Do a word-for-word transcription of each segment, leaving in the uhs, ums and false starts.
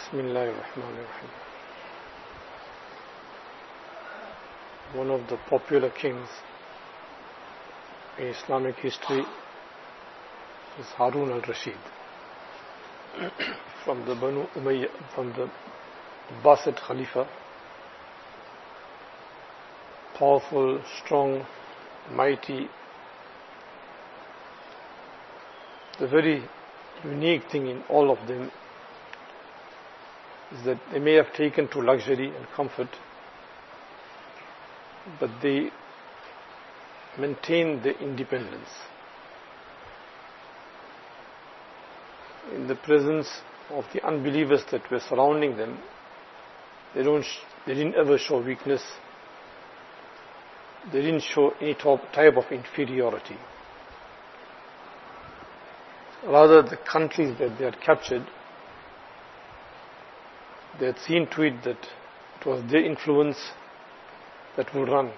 Bismillahir Rahmanir Rahim. One of the popular kings in Islamic history is Harun al-Rashid from the Banu Umayyah, from the Abbasid Khalifa. Powerful, strong, mighty. The very unique thing in all of them is that they may have taken to luxury and comfort, but they maintain their independence. In the presence of the unbelievers that were surrounding them, they don't, they didn't ever show weakness. They didn't show any type of inferiority. Rather, the countries that they had captured, they had seen to it that it was their influence that would run.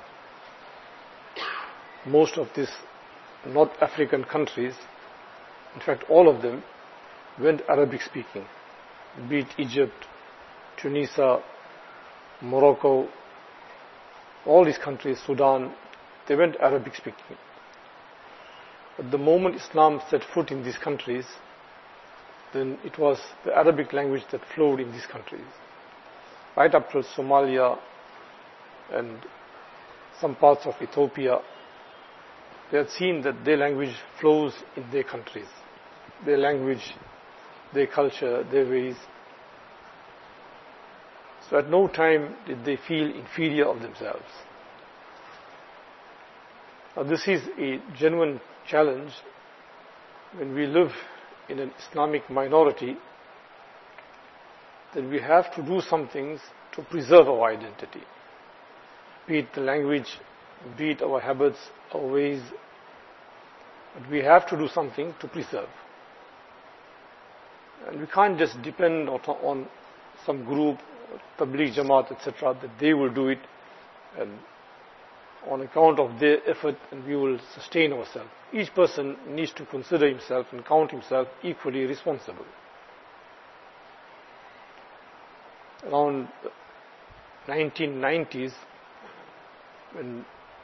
Most of these North African countries, in fact all of them, went Arabic speaking. Be it Egypt, Tunisia, Morocco, all these countries, Sudan, they went Arabic speaking. But the moment Islam set foot in these countries, then it was the Arabic language that flowed in these countries. Right up to Somalia and some parts of Ethiopia, they had seen that their language flows in their countries. Their language, their culture, their ways. So at no time did they feel inferior of themselves. Now this is a genuine challenge when we live in an Islamic minority, then we have to do some things to preserve our identity. Be it the language, be it our habits, our ways, but we have to do something to preserve. And we can't just depend on some group, Tabligh Jamaat, et cetera, that they will do it, and on account of their effort, and we will sustain ourselves. Each person needs to consider himself and count himself equally responsible. Around nineteen nineties, when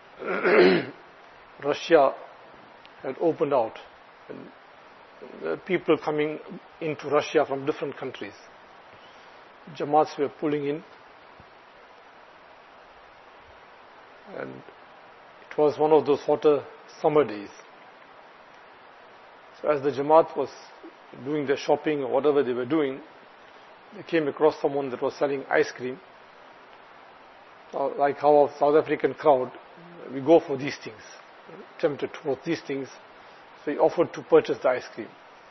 Russia had opened out, and the people coming into Russia from different countries, Jamaats were pulling in, and it was one of those hotter summer days. So as the Jamaat was doing their shopping or whatever they were doing, they came across someone that was selling ice cream. Uh, like how a South African crowd, we go for these things, tempted towards these things, so he offered to purchase the ice cream.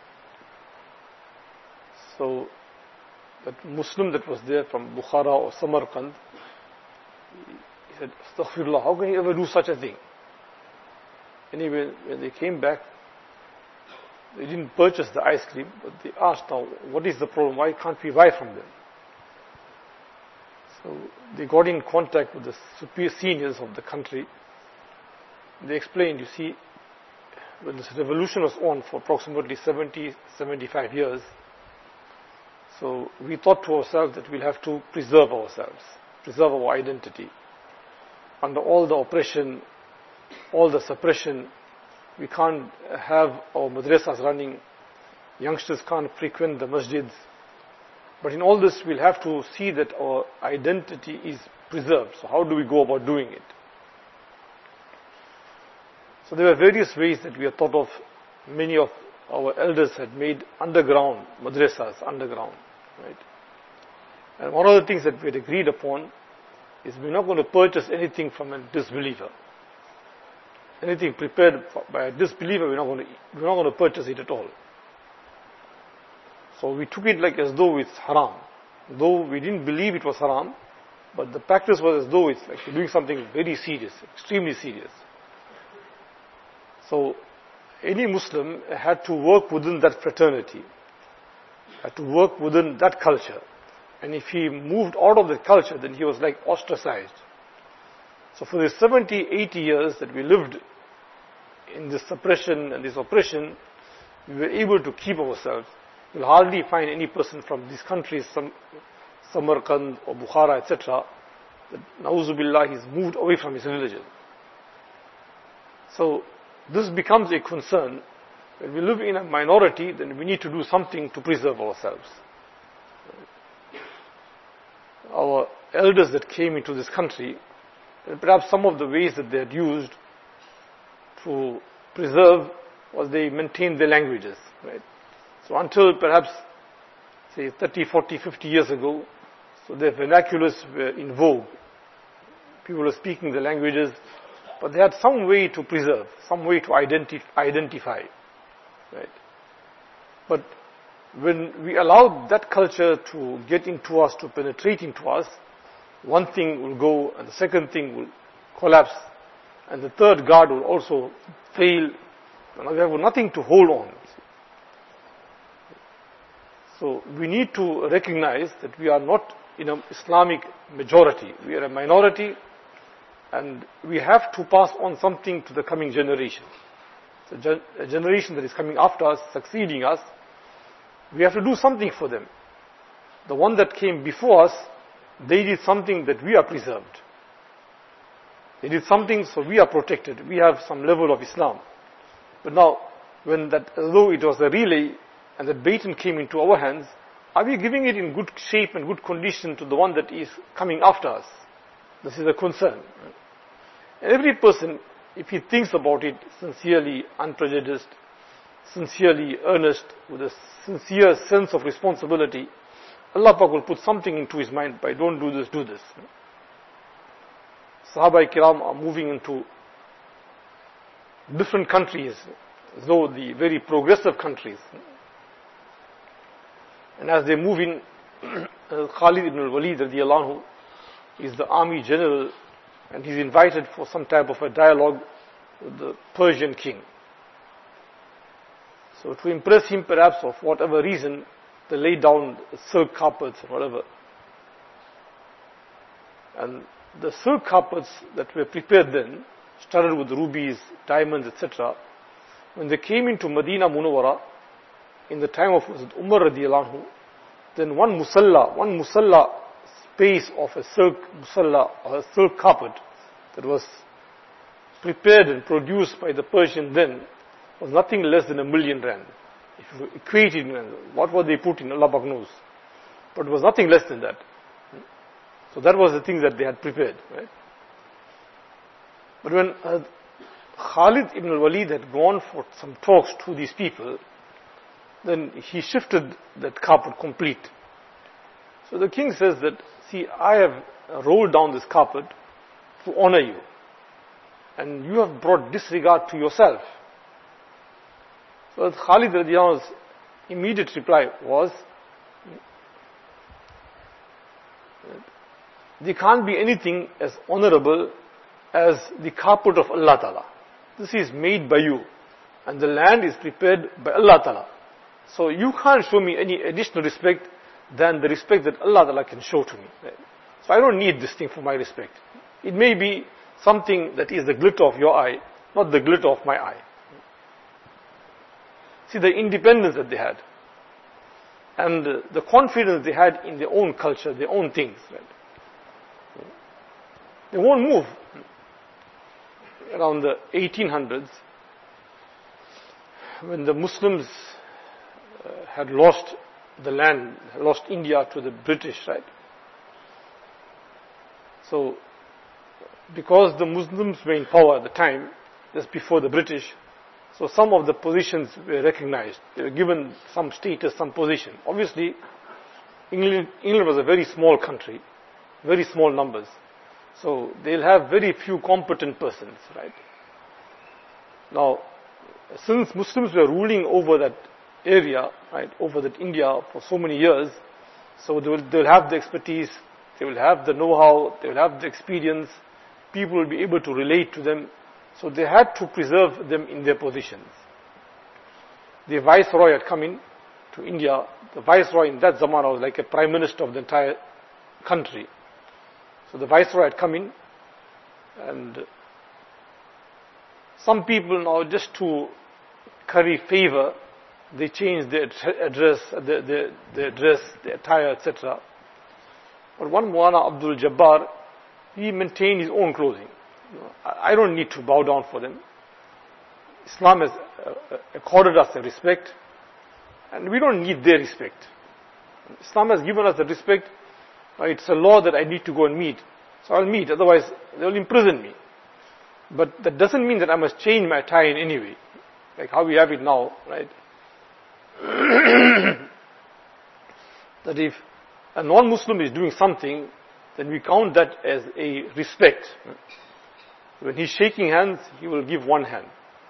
So that Muslim that was there from Bukhara or Samarkand, he said, Astaghfirullah, how can you ever do such a thing? Anyway, when they came back, they didn't purchase the ice cream, but they asked, now, what is the problem? Why can't we buy from them? So they got in contact with the superior seniors of the country. They explained, you see, when this revolution was on for approximately seventy, seventy-five years, so we thought to ourselves that we'll have to preserve ourselves, preserve our identity. Under all the oppression, all the suppression, we can't have our madrasas running, youngsters can't frequent the masjids. But in all this, we'll have to see that our identity is preserved. So how do we go about doing it? So there were various ways that we had thought of. Many of our elders had made underground madrasas, underground, right? And one of the things that we had agreed upon is we're not going to purchase anything from a disbeliever. Anything prepared by a disbeliever, we're not going to, we're not going to purchase it at all. So we took it like as though it's haram. Though we didn't believe it was haram, but the practice was as though it's like doing something very serious, extremely serious. So any Muslim had to work within that fraternity, had to work within that culture. And if he moved out of the culture, then he was like ostracized. So for the seventy, eighty years that we lived in this suppression and this oppression, we were able to keep ourselves. You'll hardly find any person from these countries, some Samarkand or Bukhara, et cetera, that Nauzubillah, he's moved away from his religion. So this becomes a concern. When we live in a minority, then we need to do something to preserve ourselves. Our elders that came into this country, and perhaps some of the ways that they had used to preserve was they maintained their languages, right? So until perhaps, say, thirty, forty, fifty years ago, so their vernaculars were in vogue. People were speaking the languages, but they had some way to preserve, some way to identi- identify, right? But when we allowed that culture to get into us, to penetrate into us, one thing will go, and the second thing will collapse, and the third guard will also fail. And we have nothing to hold on. So we need to recognize that we are not in an Islamic majority. We are a minority, and we have to pass on something to the coming generation. So gen- a generation that is coming after us, succeeding us, we have to do something for them. The one that came before us, they did something that we are preserved. They did something, so we are protected. We have some level of Islam. But now, when that, although it was a relay, and that baton came into our hands, are we giving it in good shape and good condition to the one that is coming after us? This is a concern. And every person, if he thinks about it sincerely, unprejudiced, sincerely earnest, with a sincere sense of responsibility, Allah Pak will put something into his mind by don't do this, do this. Sahaba Kiram are moving into different countries, as though the very progressive countries. And as they move in, Khalid ibn al-Walid radiallahu anhu is the army general, and he's invited for some type of a dialogue with the Persian king. So to impress him perhaps of whatever reason, they laid down silk carpets or whatever. And the silk carpets that were prepared then, studded with rubies, diamonds, et cetera, when they came into Medina Munawwara, in the time of Umar radiallahu anhu, then one musalla, one musalla space of a silk musalla, or a silk carpet that was prepared and produced by the Persian then was nothing less than a million rand. If you equate it, what were they put in, Allah Pak knows. But it was nothing less than that. So that was the thing that they had prepared, right? But when uh, Khalid ibn al-Walid had gone for some talks to these people, then he shifted that carpet complete. So the king says that, see, I have rolled down this carpet to honor you, and you have brought disregard to yourself. So Khalid radiallahu anhu's immediate reply was, there can't be anything as honorable as the carpet of Allah Ta'ala. This is made by you, and the land is prepared by Allah Ta'ala. So you can't show me any additional respect than the respect that Allah Ta'ala can show to me. So I don't need this thing for my respect. It may be something that is the glitter of your eye, not the glitter of my eye. See the independence that they had, and the confidence they had in their own culture, their own things. Right? They won't move. Around the eighteen hundreds, when the Muslims uh, had lost the land, lost India to the British, right? So, because the Muslims were in power at the time, just before the British, so some of the positions were recognized. They were given some status, some position. Obviously, England, England was a very small country, very small numbers. So they'll have very few competent persons, right? Now, since Muslims were ruling over that area, right, over that India for so many years, so they will, they'll have the expertise, they will have the know-how, they will have the experience, people will be able to relate to them, so they had to preserve them in their positions. The Viceroy had come in to India. The Viceroy in that Zamana was like a Prime Minister of the entire country. So the Viceroy had come in, and some people now, just to curry favor, they change their address, their, their, their dress, their attire, et cetera. But one Maulana Abdul Jabbar, he maintained his own clothing. You know, I don't need to bow down for them. Islam has uh, accorded us a respect, and we don't need their respect. Islam has given us the respect. Uh, it's a law that I need to go and meet, so I'll meet, otherwise they will imprison me. But that doesn't mean that I must change my attire in any way, like how we have it now, right? That if a non-Muslim is doing something, then we count that as a respect. When he's shaking hands, he will give one hand.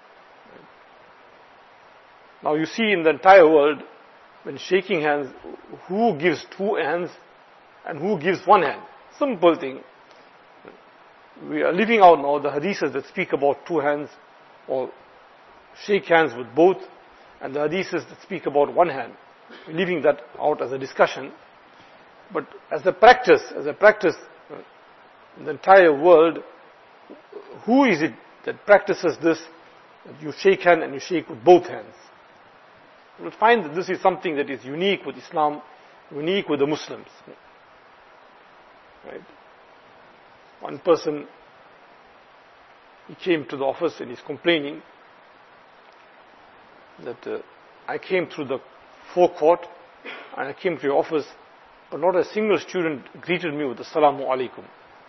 Now you see in the entire world, when shaking hands, who gives two hands and who gives one hand? Simple thing. We are living out now the hadiths that speak about two hands, or shake hands with both, and the hadiths that speak about one hand. We're leaving that out as a discussion. But as a practice, as a practice in the entire world, who is it that practices this? That you shake hand and you shake with both hands. You will find that this is something that is unique with Islam, unique with the Muslims. Right? One person, he came to the office and he's complaining that uh, I came through the forecourt and I came to your office, but not a single student greeted me with Assalamu alaikum.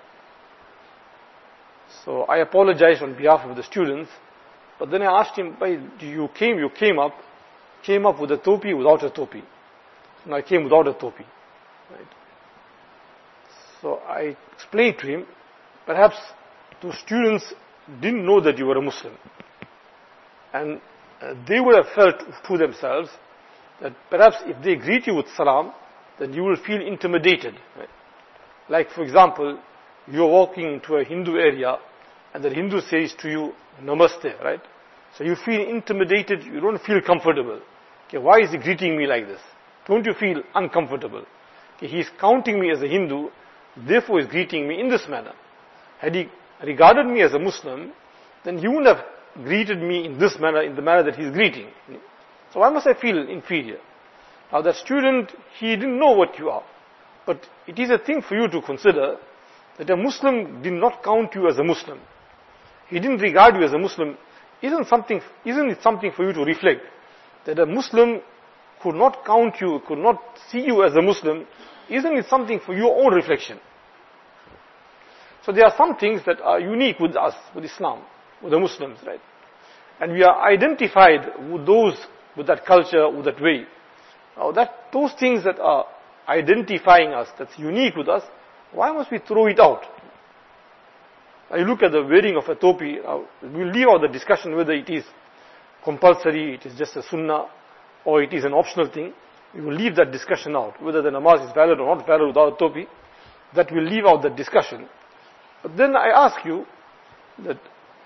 So I apologized on behalf of the students, but then I asked him, why you came, you came up, came up with a topi, without a topi. And I came without a topi. Right? So I explained to him, perhaps those students didn't know that you were a Muslim. And uh, they would have felt to themselves that perhaps if they greet you with salam, then you will feel intimidated. Right? Like for example, you're walking into a Hindu area and the Hindu says to you, Namaste, right? So you feel intimidated, you don't feel comfortable. Okay, why is he greeting me like this? Don't you feel uncomfortable? Okay, he's counting me as a Hindu, therefore he's greeting me in this manner. Had he regarded me as a Muslim, then he wouldn't have greeted me in this manner, in the manner that he's greeting. So why must I feel inferior? Now that student, he didn't know what you are. But it is a thing for you to consider that a Muslim did not count you as a Muslim. He didn't regard you as a Muslim. Isn't something, isn't it something for you to reflect? That a Muslim could not count you, could not see you as a Muslim. Isn't it something for your own reflection? So there are some things that are unique with us, with Islam, with the Muslims, right? And we are identified with those, with that culture, with that way. Now that, those things that are identifying us, that's unique with us, why must we throw it out? Now you look at the wearing of a topi, uh, we'll leave out the discussion whether it is compulsory, it is just a sunnah, or it is an optional thing. We will leave that discussion out, whether the namaz is valid or not valid without a topi. That will leave out the discussion. But then I ask you that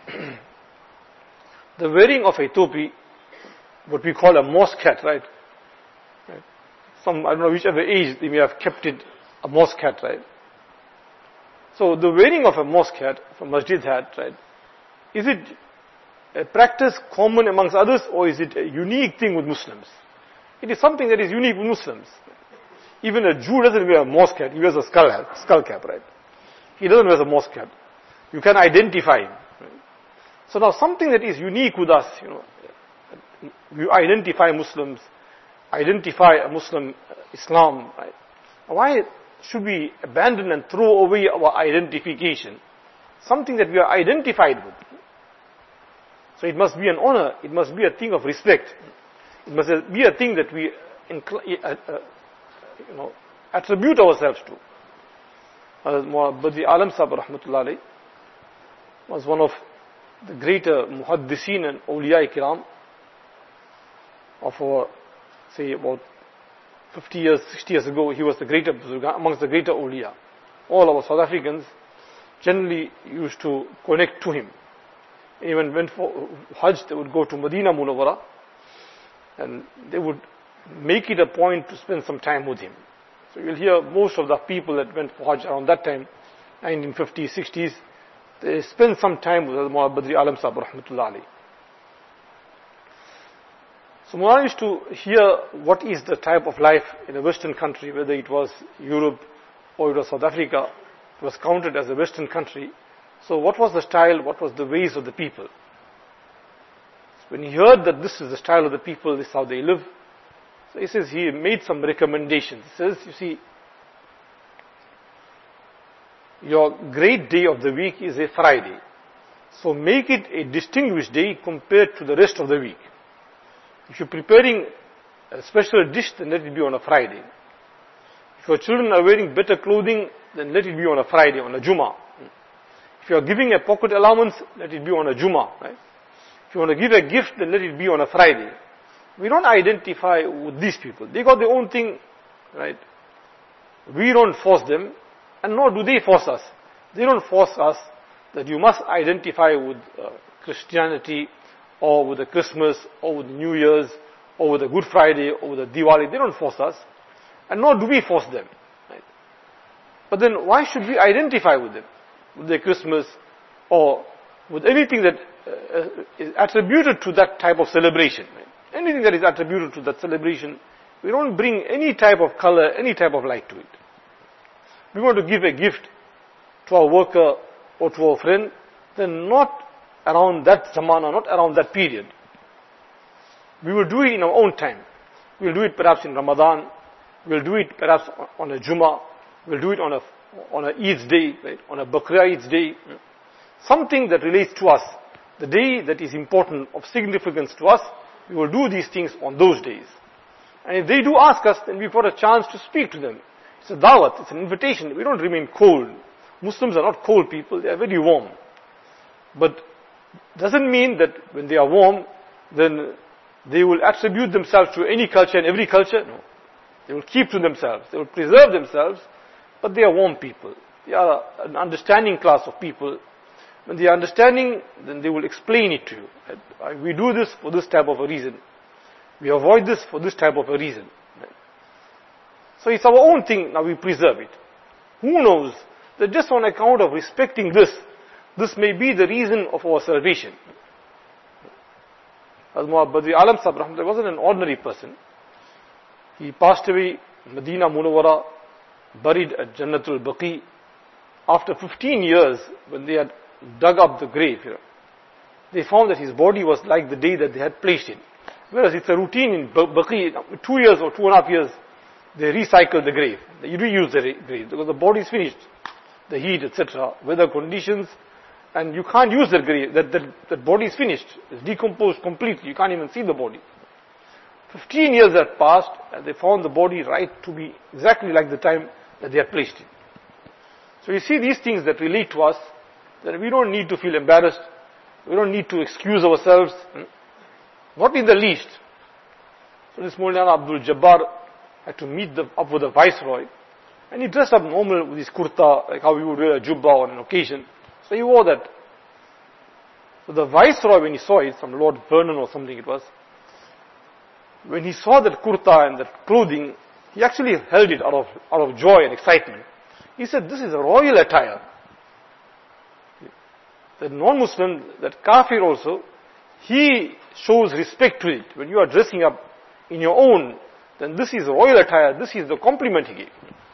the wearing of a topi, what we call a mosque hat, right? right? Some, I don't know whichever age they may have kept it a mosque hat, right? So the wearing of a mosque hat, of a masjid hat, right? Is it a practice common amongst others, or is it a unique thing with Muslims? It is something that is unique with Muslims. Even a Jew doesn't wear a mosque hat, he wears a skull hat, skull cap, right? He doesn't wear a mosque hat. You can identify him. Right? So now something that is unique with us, you know, we identify Muslims, identify a Muslim Islam, right? Why should we abandon and throw away our identification? Something that we are identified with. So it must be an honor, it must be a thing of respect. It must be a thing that we uh, uh, you know, attribute ourselves to. Badri Alam Sahib Rahmatullah Alayhi was one of the greater muhaddiseen and awliya kiram of our, say about fifty years, sixty years ago. He was the greater, amongst the greater awliya. All our South Africans generally used to connect to him. Even went for Hajj, they would go to Medina Munawwara and they would make it a point to spend some time with him. So you'll hear most of the people that went for Hajj around that time, nineteen fifties, sixties, they spent some time with Badri Alam Sahib Rahmatullah Alayhi. So Mulana used to hear what is the type of life in a Western country, whether it was Europe or it was South Africa. It was counted as a Western country. So what was the style, what was the ways of the people? So when he heard that this is the style of the people, this is how they live, so he says he made some recommendations. He says, you see, your great day of the week is a Friday. So make it a distinguished day compared to the rest of the week. If you're preparing a special dish, then let it be on a Friday. If your children are wearing better clothing, then let it be on a Friday, on a Jummah. If you are giving a pocket allowance, let it be on a Jummah. Right? If you want to give a gift, then let it be on a Friday. We don't identify with these people. They got their own thing, right? We don't force them, and nor do they force us. They don't force us that you must identify with uh, Christianity, or with the Christmas, or with New Year's, or with the Good Friday, or with the Diwali. They don't force us, and nor do we force them. Right? But then why should we identify with them? With their Christmas, or with anything that uh, is attributed to that type of celebration. Right? Anything that is attributed to that celebration, we don't bring any type of color, any type of light to it. We want to give a gift to our worker or to our friend, then not around that zamana, not around that period. We will do it in our own time. We will do it perhaps in Ramadan. We will do it perhaps on a Jummah. We will do it on a on a Eid's day, right? On a Bakr Eid's day. Something that relates to us. The day that is important, of significance to us, we will do these things on those days. And if they do ask us, then we've got a chance to speak to them. It's a dawat, it's an invitation. We don't remain cold. Muslims are not cold people, they are very warm. But doesn't mean that when they are warm, then they will attribute themselves to any culture and every culture. No. They will keep to themselves, they will preserve themselves, but they are warm people. They are an understanding class of people. When they are understanding, then they will explain it to you. We do this for this type of a reason. We avoid this for this type of a reason. So it's our own thing, now we preserve it. Who knows that just on account of respecting this, this may be the reason of our salvation. As Muhammad Badri Alam Sahib wasn't an ordinary person. He passed away in Medina Munawwara, buried at Jannatul Baqi. After fifteen years, when they had dug up the grave, you know, they found that his body was like the day that they had placed it. Whereas it's a routine in Baqi, two years or two and a half years, they recycle the grave. They reuse the grave because the body is finished. The heat, et cetera, weather conditions, and you can't use that grave. That, that, that body is finished. It's decomposed completely. You can't even see the body. Fifteen years had passed, and they found the body right to be exactly like the time that they had placed it. So you see these things that relate to us, that we don't need to feel embarrassed. We don't need to excuse ourselves. Not in the least. So this Maulana Abdul Jabbar had to meet the, up with the Viceroy, and he dressed up normal with his kurta, like how we would wear a jubba on an occasion. So he wore that. So the Viceroy, when he saw it, some Lord Vernon or something it was, when he saw that kurta and that clothing, he actually held it out of, out of joy and excitement. He said, this is a royal attire. The non-Muslim, that kafir also, he shows respect to it. When you are dressing up in your own, then this is royal attire, this is the compliment he gave.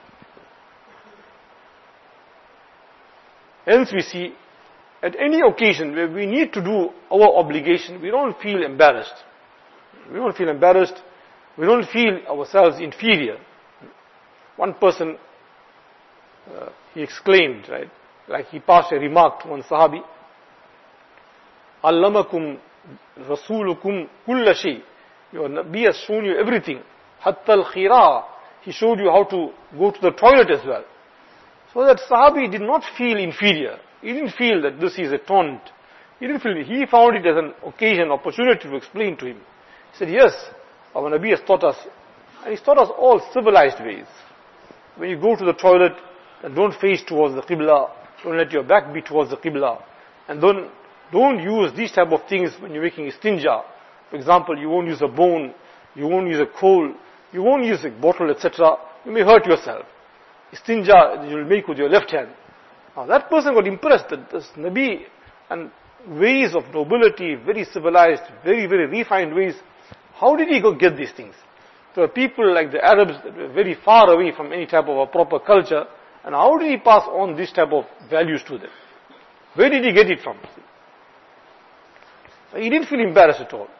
Hence we see, at any occasion where we need to do our obligation, we don't feel embarrassed. We don't feel embarrassed. We don't feel ourselves inferior. One person, uh, he exclaimed, right, like he passed a remark to one Sahabi, Allamakum Rasulukum kulla shay. Your Nabi has shown you everything. Hatta al-khira. He showed you how to go to the toilet as well. So that Sahabi did not feel inferior. He didn't feel that this is a taunt. He didn't feel it. He found it as an occasion, opportunity to explain to him. He said, yes, our Nabi has taught us. And he's taught us all civilized ways. When you go to the toilet, then don't face towards the Qibla. Don't let your back be towards the Qibla. And don't, don't use these type of things when you're making istinja. For example, you won't use a bone, you won't use a coal, you won't use a bottle, et cetera. You may hurt yourself. Istinja you will make with your left hand. Now that person got impressed that this Nabi and ways of nobility, very civilized, very, very refined ways, How did he go get these things? There were people like the Arabs that were very far away from any type of a proper culture, and how did he pass on this type of values to them? Where did he get it from? He didn't feel embarrassed at all.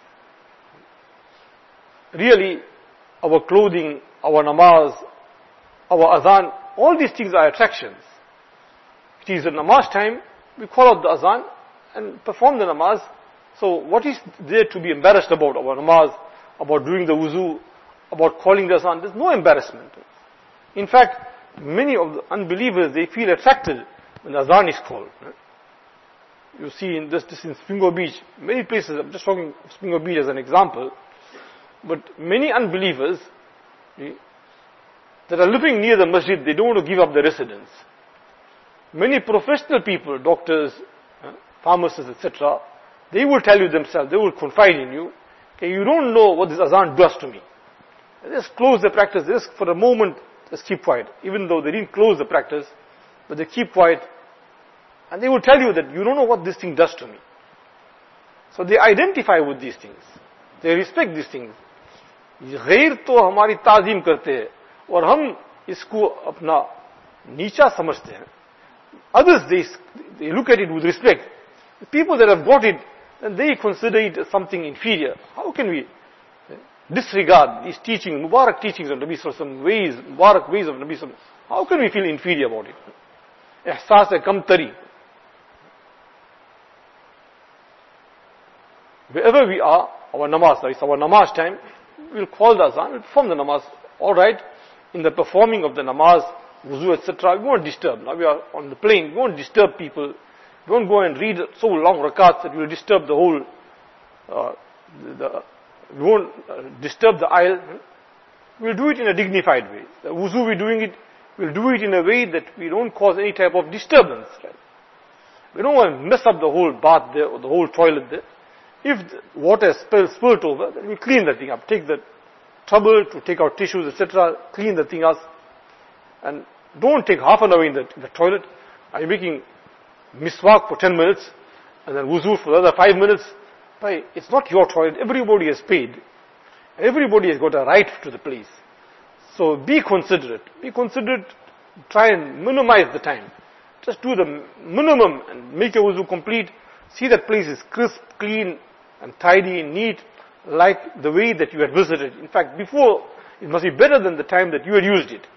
Really, our clothing, our namaz, our adhan, all these things are attractions. It is a namaz time, we call out the adhan and perform the namaz. So what is there to be embarrassed about our namaz, about doing the wuzu, about calling the adhan? There's no embarrassment. In fact, many of the unbelievers, they feel attracted when the adhan is called. You see in this, this in Spingo Beach, many places, I'm just talking of Spingo Beach as an example, but many unbelievers that are living near the masjid, they don't want to give up their residence. Many professional people, doctors, pharmacists, et cetera, they will tell you themselves, they will confide in you, okay, you don't know what this azan does to me. Just close the practice, just for a moment, just keep quiet. Even though they didn't close the practice, but they keep quiet, and they will tell you that you don't know what this thing does to me. So they identify with these things. They respect these things. गैर तो हमारी ताजीम करते हैं और हम इसको अपना नीचा समझते हैं. Others, they, they look at it with respect. The people that have got it, then they consider it as something inferior. How can we disregard these teachings, Mubarak teachings of Nabi Sallallahu Alaihi Wasallam, ways, Mubarak ways of Nabi Sallallahu Alaihi Wasallam? How can we feel inferior about it? Ihsas e kamtari. Wherever we are, our namaz, it's our namaz time, we'll call the azan, we'll perform the namaz. Alright, in the performing of the namaz, wuzu, et cetera, we won't disturb. Now we are on the plane, we won't disturb people. We won't go and read so long rakats that we will disturb the whole, uh, the, the, we won't uh, disturb the aisle. We'll do it in a dignified way. The wuzu, we're doing it, we'll do it in a way that we don't cause any type of disturbance. Right? We don't want to mess up the whole bath there or the whole toilet there. If the water is spilled, spilled over, then we clean the thing up. Take the trouble to take out tissues, et cetera. Clean the thing up. And don't take half an hour in the, in the toilet. Are you making miswak for ten minutes and then wuzu for the other five minutes? But it's not your toilet. Everybody has paid. Everybody has got a right to the place. So be considerate. Be considerate. Try and minimize the time. Just do the minimum and make your wuzu complete. See that place is crisp, clean, and tidy and neat, like the way that you had visited. In fact, before, it must be better than the time that you had used it.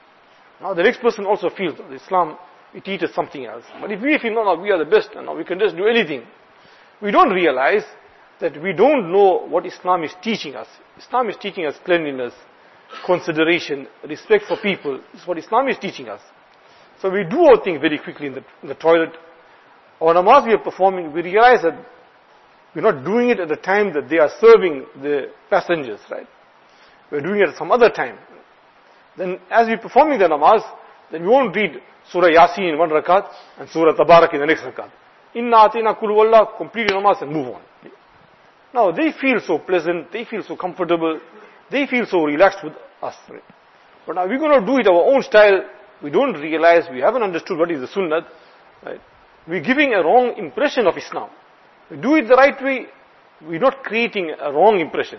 Now the next person also feels that Islam, it teaches something else. But if we feel, no, no, we are the best, and now we can just do anything, we don't realize that we don't know what Islam is teaching us. Islam is teaching us cleanliness, consideration, respect for people. This is what Islam is teaching us. So we do our thing very quickly in the, in the toilet. Our namaz we are performing, we realize that we're not doing it at the time that they are serving the passengers, right? We're doing it at some other time. Then as we're performing the namaz, then we won't read Surah Yasin in one rakat and Surah Tabarak in the next rakat. Inna atina kul wallah, complete your namaz and move on. Now they feel so pleasant, they feel so comfortable, they feel so relaxed with us. Right? But now we're going to do it our own style. We don't realize, we haven't understood what is the sunnah. Right? We're giving a wrong impression of Islam. We do it the right way, we're not creating a wrong impression.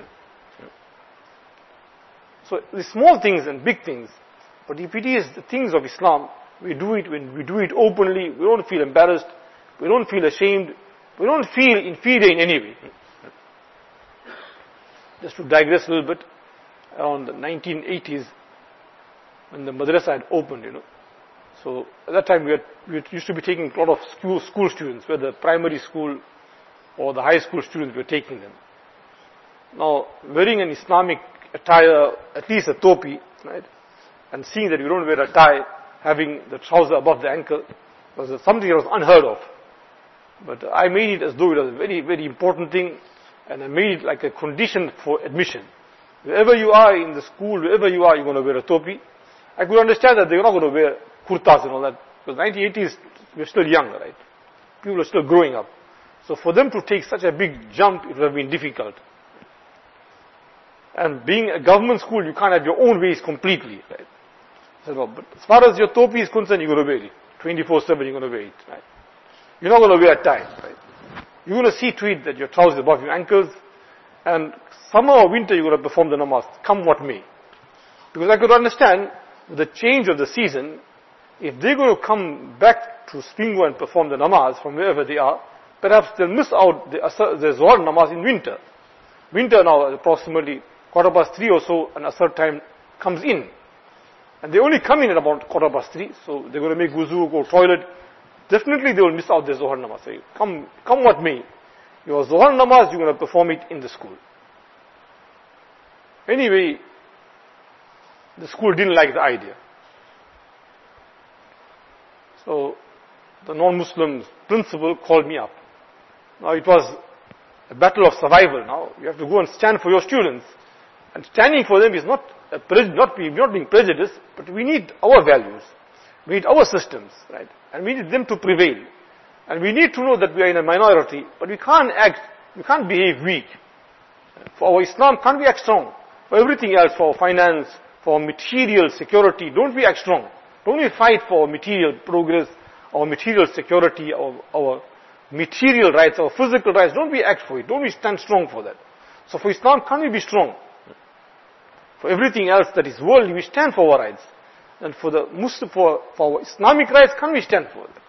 So the small things and big things, but if it is the things of Islam, we do it when we do it openly, we don't feel embarrassed, we don't feel ashamed, we don't feel inferior in any way. Just to digress a little bit, around the nineteen eighties, when the madrasa had opened, you know, so at that time we, had, we used to be taking a lot of school, school students, whether primary school or the high school students, we were taking them. Now, wearing an Islamic attire, at least a topi, right, and seeing that you don't wear a tie, having the trouser above the ankle, was something that was unheard of. But I made it as though it was a very, very important thing, and I made it like a condition for admission. Wherever you are in the school, wherever you are, you're going to wear a topi. I could understand that they're not going to wear kurtas and all that, because nineteen eighties, we're still young, right? People are still growing up. So for them to take such a big jump, it would have been difficult. And being a government school, you can't have your own ways completely, right? So, no, but as far as your topi is concerned, you're going to wear it. twenty-four seven, you're going to wear it, right? You're not going to wear a tie, right? You're going to see to it that your trousers above your ankles, And summer or winter you're going to perform the namaz, come what may. Because I could understand, with the change of the season, if they're going to come back to Spingo and perform the namaz from wherever they are, perhaps they'll miss out the, Asr, the Zohar namaz in winter. Winter now, approximately quarter past three or so, and Asr time comes in. And they only come in at about quarter past three, so they're going to make wuzu, go toilet. Definitely they will miss out the Zohar namaz. So come, come what may. Your Zohar namaz, you're going to perform it in the school. Anyway, the school didn't like the idea. So, the non-Muslim principal called me up. Now it was a battle of survival now. You have to go and stand for your students. And standing for them is not a pre- not, be, not being prejudiced, but we need our values. We need our systems, right? And we need them to prevail. And we need to know that we are in a minority, but we can't act, we can't behave weak. For our Islam, can't we act strong? For everything else, for our finance, for material security, don't we act strong? Don't we fight for material progress, our material security, our, our material rights, our physical rights? Don't we act for it? Don't we stand strong for that? So for Islam, can't we be strong? For everything else that is worldly, we stand for our rights. And for the Muslim, for, for our Islamic rights, can't we stand for that?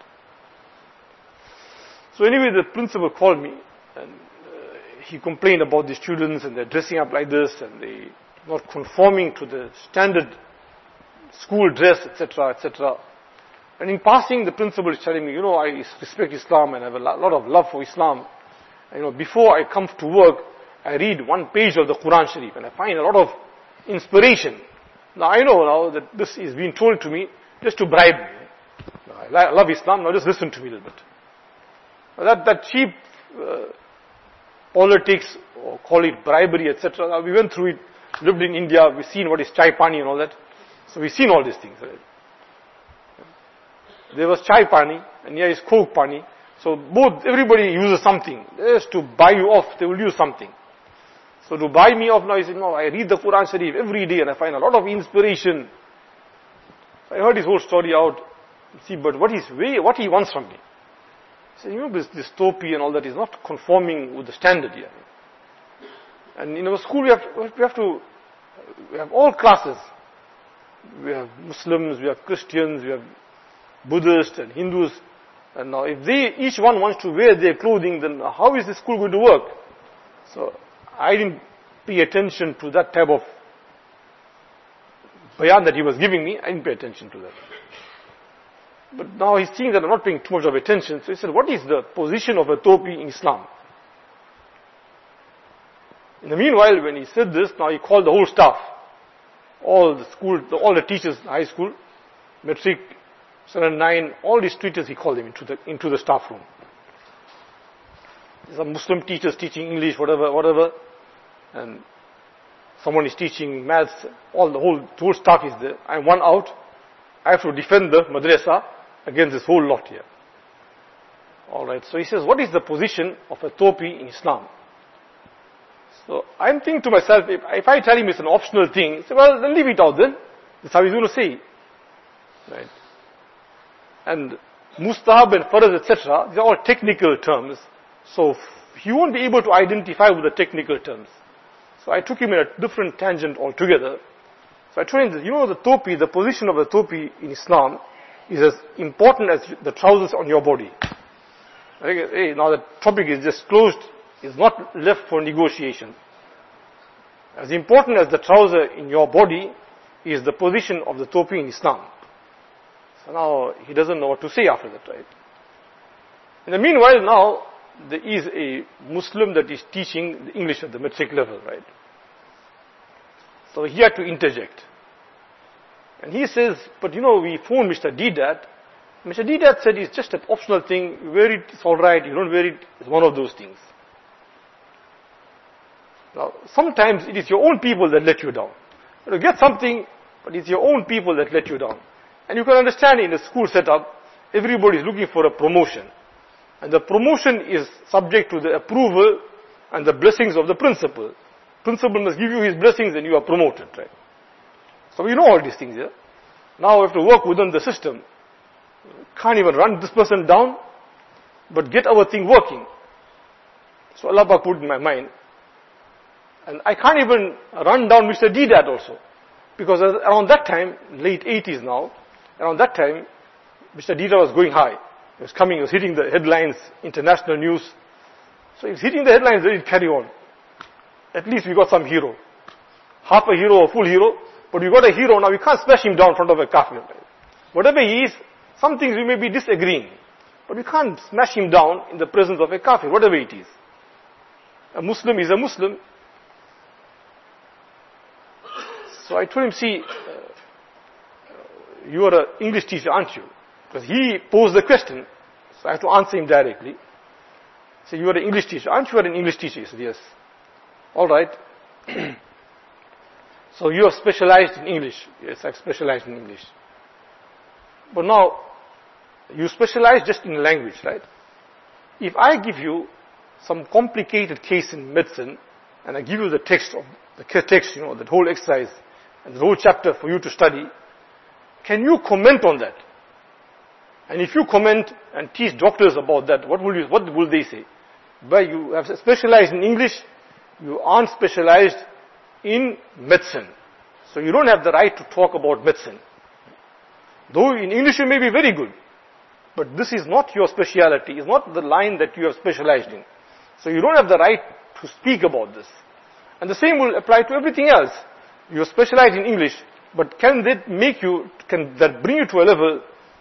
So anyway, the principal called me, and uh, he complained about the students, and they're dressing up like this, and they not conforming to the standard school dress, et cetera, et cetera. And in passing, the principal is telling me, you know, I respect Islam and I have a lot of love for Islam. And, you know, before I come to work, I read one page of the Quran Sharif, and I find a lot of inspiration. Now I know now that this is being told to me just to bribe me. Now, I love Islam, now just listen to me a little bit. That, that cheap uh, politics, or call it bribery, et cetera. We went through it, lived in India, we've seen what is chai pani and all that. So we've seen all these things. Right? There was chai pani, and here is coke pani. So both, everybody uses something. Just to buy you off, they will use something. So to buy me off now, he said, no, I read the Quran Sharif every day and I find a lot of inspiration. So I heard his whole story out. See, but what, is way, what he wants from me? He said, you know, this, this topi and all that is not conforming with the standard here. And in our school, we have, we have to, we have all classes. We have Muslims, we have Christians, we have Buddhists and Hindus. And now if they, each one wants to wear their clothing, then how is the school going to work? So I didn't pay attention to that type of bayan that he was giving me. I didn't pay attention to that. But now he's seeing that I'm not paying too much of attention. So he said, what is the position of a topi in Islam? In the meanwhile, when he said this, now he called the whole staff. All the school, all the teachers in high school, metric, seven, nine, all these teachers, he called them into the, into the staff room. Some Muslim teachers teaching English, whatever, whatever. And someone is teaching maths, all the whole, the whole staff is there. I'm one out. I have to defend the madrasa against this whole lot here. Alright, so he says, what is the position of a topi in Islam? So I'm thinking to myself, if, if I tell him it's an optional thing, say, well, then leave it out then. That's how he's going to say. Right? And mustahab and farz, et cetera, these are all technical terms. So he won't be able to identify with the technical terms. So I took him in a different tangent altogether. So I told him that, you know, the topi, the position of the topi in Islam is as important as the trousers on your body. Hey, now the topic is just closed, is not left for negotiation. As important as the trouser in your body is the position of the topi in Islam. So now he doesn't know what to say after that, right? In the meanwhile, now there is a Muslim that is teaching the English at the metric level, right? So he had to interject. And he says, but you know, we phoned Mister Deedat. Mister Deedat said it's just an optional thing. You wear it, it's alright. You don't wear it, it's one of those things. Now, sometimes it is your own people that let you down. You get something, but it's your own people that let you down. And you can understand in a school setup, everybody is looking for a promotion. And the promotion is subject to the approval and the blessings of the principal. Principal must give you his blessings and you are promoted, right? So we know all these things here. Now we have to work within the system. Can't even run this person down, but get our thing working. So Allah Pak put in my mind, And I can't even run down Mister Deedat also. Because around that time, late eighties now, around that time, Mister Deedat was going high. He was coming, he was hitting the headlines, international news. So he's hitting the headlines, then he'd carry on. At least we got some hero. Half a hero or full hero, but we got a hero now, we can't smash him down in front of a kafir. Whatever he is, some things we may be disagreeing, but we can't smash him down in the presence of a kafir, whatever it is. A Muslim is a Muslim. So I told him, see, uh, you are an English teacher, aren't you? Because he posed the question, so I have to answer him directly. So you are an English teacher, aren't you an English teacher? He said, yes. All right. So you are specialized in English. Yes, I've specialized in English. But now, you specialize just in language, right? If I give you some complicated case in medicine, and I give you the text of the text, you know, that whole exercise, and the whole chapter for you to study, can you comment on that? And if you comment and teach doctors about that, what will you, what will they say? But you have specialized in English, you aren't specialized in medicine. So you don't have the right to talk about medicine. Though in English you may be very good, but this is not your speciality, it's not the line that you have specialized in. So you don't have the right to speak about this. And the same will apply to everything else. You are specialized in English, but can that make you, can that bring you to a level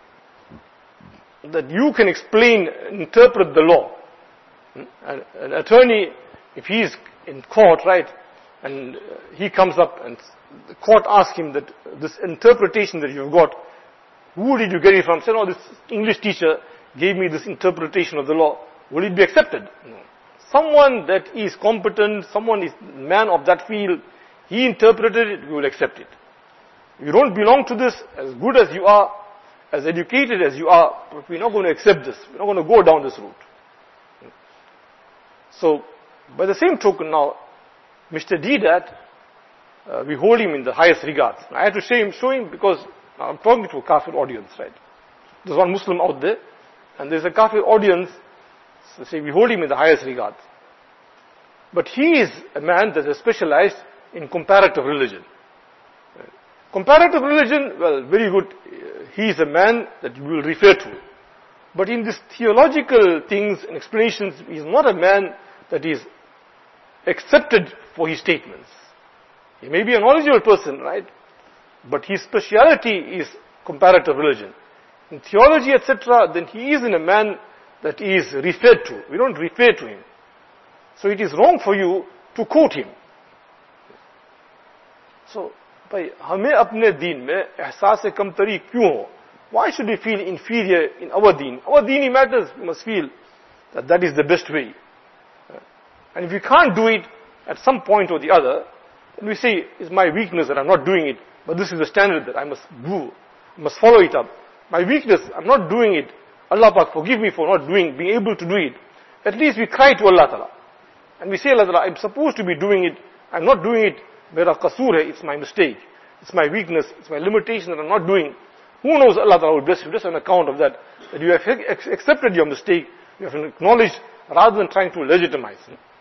that you can explain, interpret the law? An, an attorney, if he is in court, right, and he comes up and the court asks him that this interpretation that you've got, who did you get it from? Say, no, this English teacher gave me this interpretation of the law. Will it be accepted? No. Someone that is competent, someone is man of that field, he interpreted it, we will accept it. You don't belong to this, as good as you are, as educated as you are, but we're not going to accept this. We're not going to go down this route. So, by the same token now, Mister Deedat, uh, we hold him in the highest regards. I had to show him, show him because I'm talking to a kafir audience, right? There's one Muslim out there, and there's a kafir audience, so say we hold him in the highest regards. But he is a man that is specialized in comparative religion. Right? Comparative religion, well, very good. He is a man that you will refer to. But in these theological things and explanations, he is not a man that is accepted for his statements. He may be a knowledgeable person, right? But his speciality is comparative religion. In theology, et cetera, then he is in a man that is referred to. We don't refer to him. So it is wrong for you to quote him. So, bhai, hame apne deen mein ehsaas-e kamtari kyun ho? Why should we feel inferior in our deen? Our deeni matters, we must feel that that is the best way. And if we can't do it at some point or the other, then we say, it's my weakness that I'm not doing it, but this is the standard that I must do, I must follow it up. My weakness, I'm not doing it. Allah Pak, forgive me for not doing, being able to do it. At least we cry to Allah Ta'ala. And we say, Allah Ta'ala, I'm supposed to be doing it, I'm not doing it, mera qasur hai, it's my mistake. It's my weakness, it's my limitation that I'm not doing. Who knows, Allah Ta'ala will bless you just on account of that, that you have accepted your mistake, you have acknowledged, rather than trying to legitimize.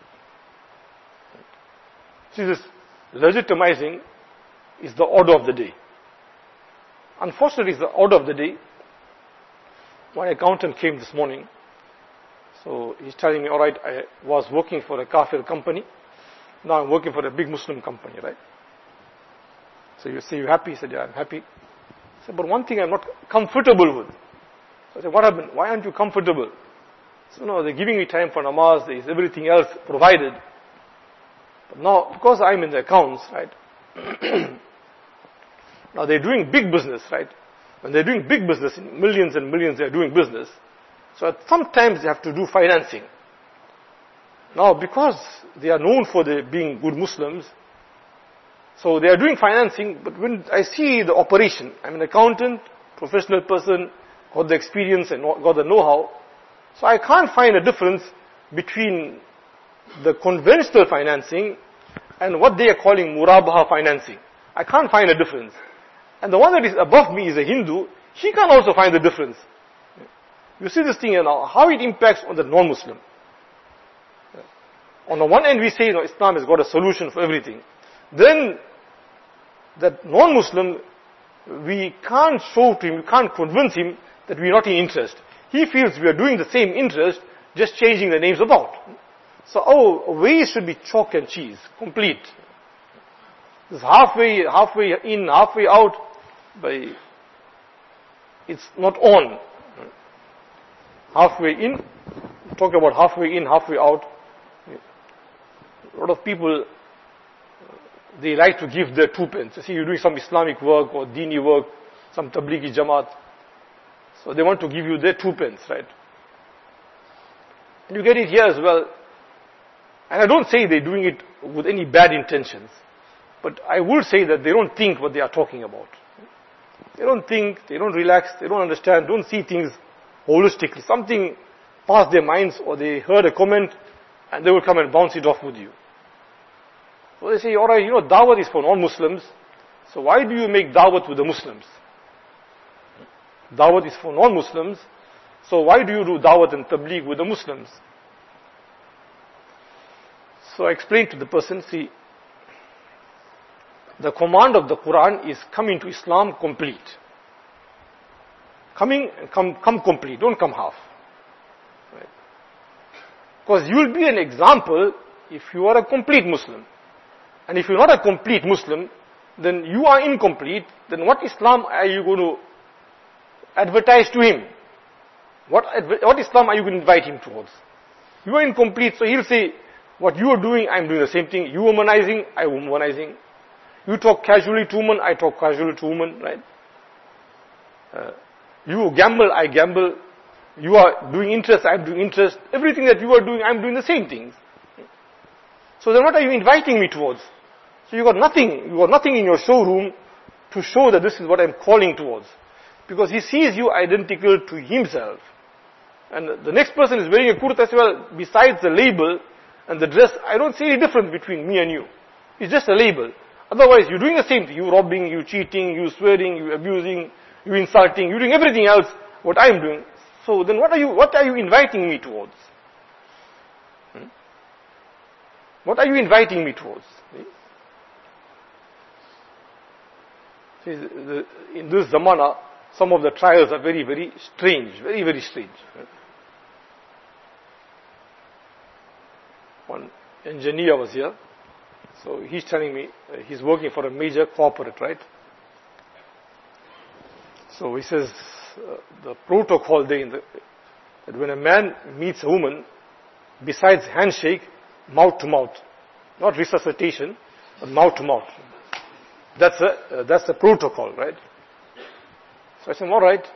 See, this legitimizing is the order of the day. Unfortunately, it's the order of the day. One accountant came this morning, so he's telling me, all right, I was working for a kafir company, now I'm working for a big Muslim company, right? So you say, you happy? He said, yeah, I'm happy. I said, but one thing I'm not comfortable with. So I said, what happened? Why aren't you comfortable? So no, they're giving me time for namaz, there is everything else provided. But now, because I'm in the accounts, right? Now they're doing big business, right? When they're doing big business, in millions and millions they're doing business. So at sometimes they have to do financing. Now because they are known for the being good Muslims, so they are doing financing, but when I see the operation, I'm an accountant, professional person, got the experience and got the know-how, so I can't find a difference between the conventional financing and what they are calling murabaha financing. I can't find a difference. And the one that is above me is a Hindu, he can also find the difference. You see this thing now, how it impacts on the non-Muslim. On the one end we say, you know, Islam has got a solution for everything. Then, that non-Muslim, we can't show to him, we can't convince him that we're not in interest. He feels we are doing the same interest, just changing the names about. So our ways should be chalk and cheese, complete. This halfway, halfway in, halfway out, by, it's not on. Halfway in, talk about halfway in, halfway out. A lot of people, they like to give their two pence. You see, you're doing some Islamic work or Dini work, some Tablighi Jamaat. So they want to give you their two pence, right? And you get it here as well. And I don't say they're doing it with any bad intentions. But I would say that they don't think what they are talking about. They don't think, they don't relax, they don't understand, don't see things holistically. Something passed their minds, or they heard a comment and they will come and bounce it off with you. So they say, alright, you know, Dawat is for non-Muslims, so why do you make Dawat with the Muslims? Dawat is for non-Muslims, so why do you do Dawat and Tabligh with the Muslims? So I explained to the person, see, the command of the Quran is come into Islam complete. Coming, come, come complete, don't come half. Right? Because you will be an example if you are a complete Muslim. And if you're not a complete Muslim, then you are incomplete, then what Islam are you going to advertise to him? What, what Islam are you going to invite him towards? You are incomplete, so he'll say, what you are doing, I'm doing the same thing. You womanizing, I womanizing. You talk casually to women, I talk casually to women, right? Uh, you gamble, I gamble. You are doing interest, I'm doing interest. Everything that you are doing, I'm doing the same things. So then what are you inviting me towards? So you got nothing, you got nothing in your showroom to show that this is what I'm calling towards. Because he sees you identical to himself. And the next person is wearing a kurta as well. Besides the label and the dress, I don't see any difference between me and you. It's just a label. Otherwise, you're doing the same thing. You robbing, you cheating, you swearing, you abusing, you insulting, you're doing everything else what I'm doing. So then what are you, what are you inviting me towards? Hmm? What are you inviting me towards? See, the, in this zamana, some of the trials are very, very strange, very, very strange. One engineer was here, so he's telling me uh, he's working for a major corporate, right? So he says uh, the protocol there in the, that when a man meets a woman, besides handshake, mouth to mouth, not resuscitation, but mouth to mouth. That's a uh, that's the protocol, right? So I said, all right.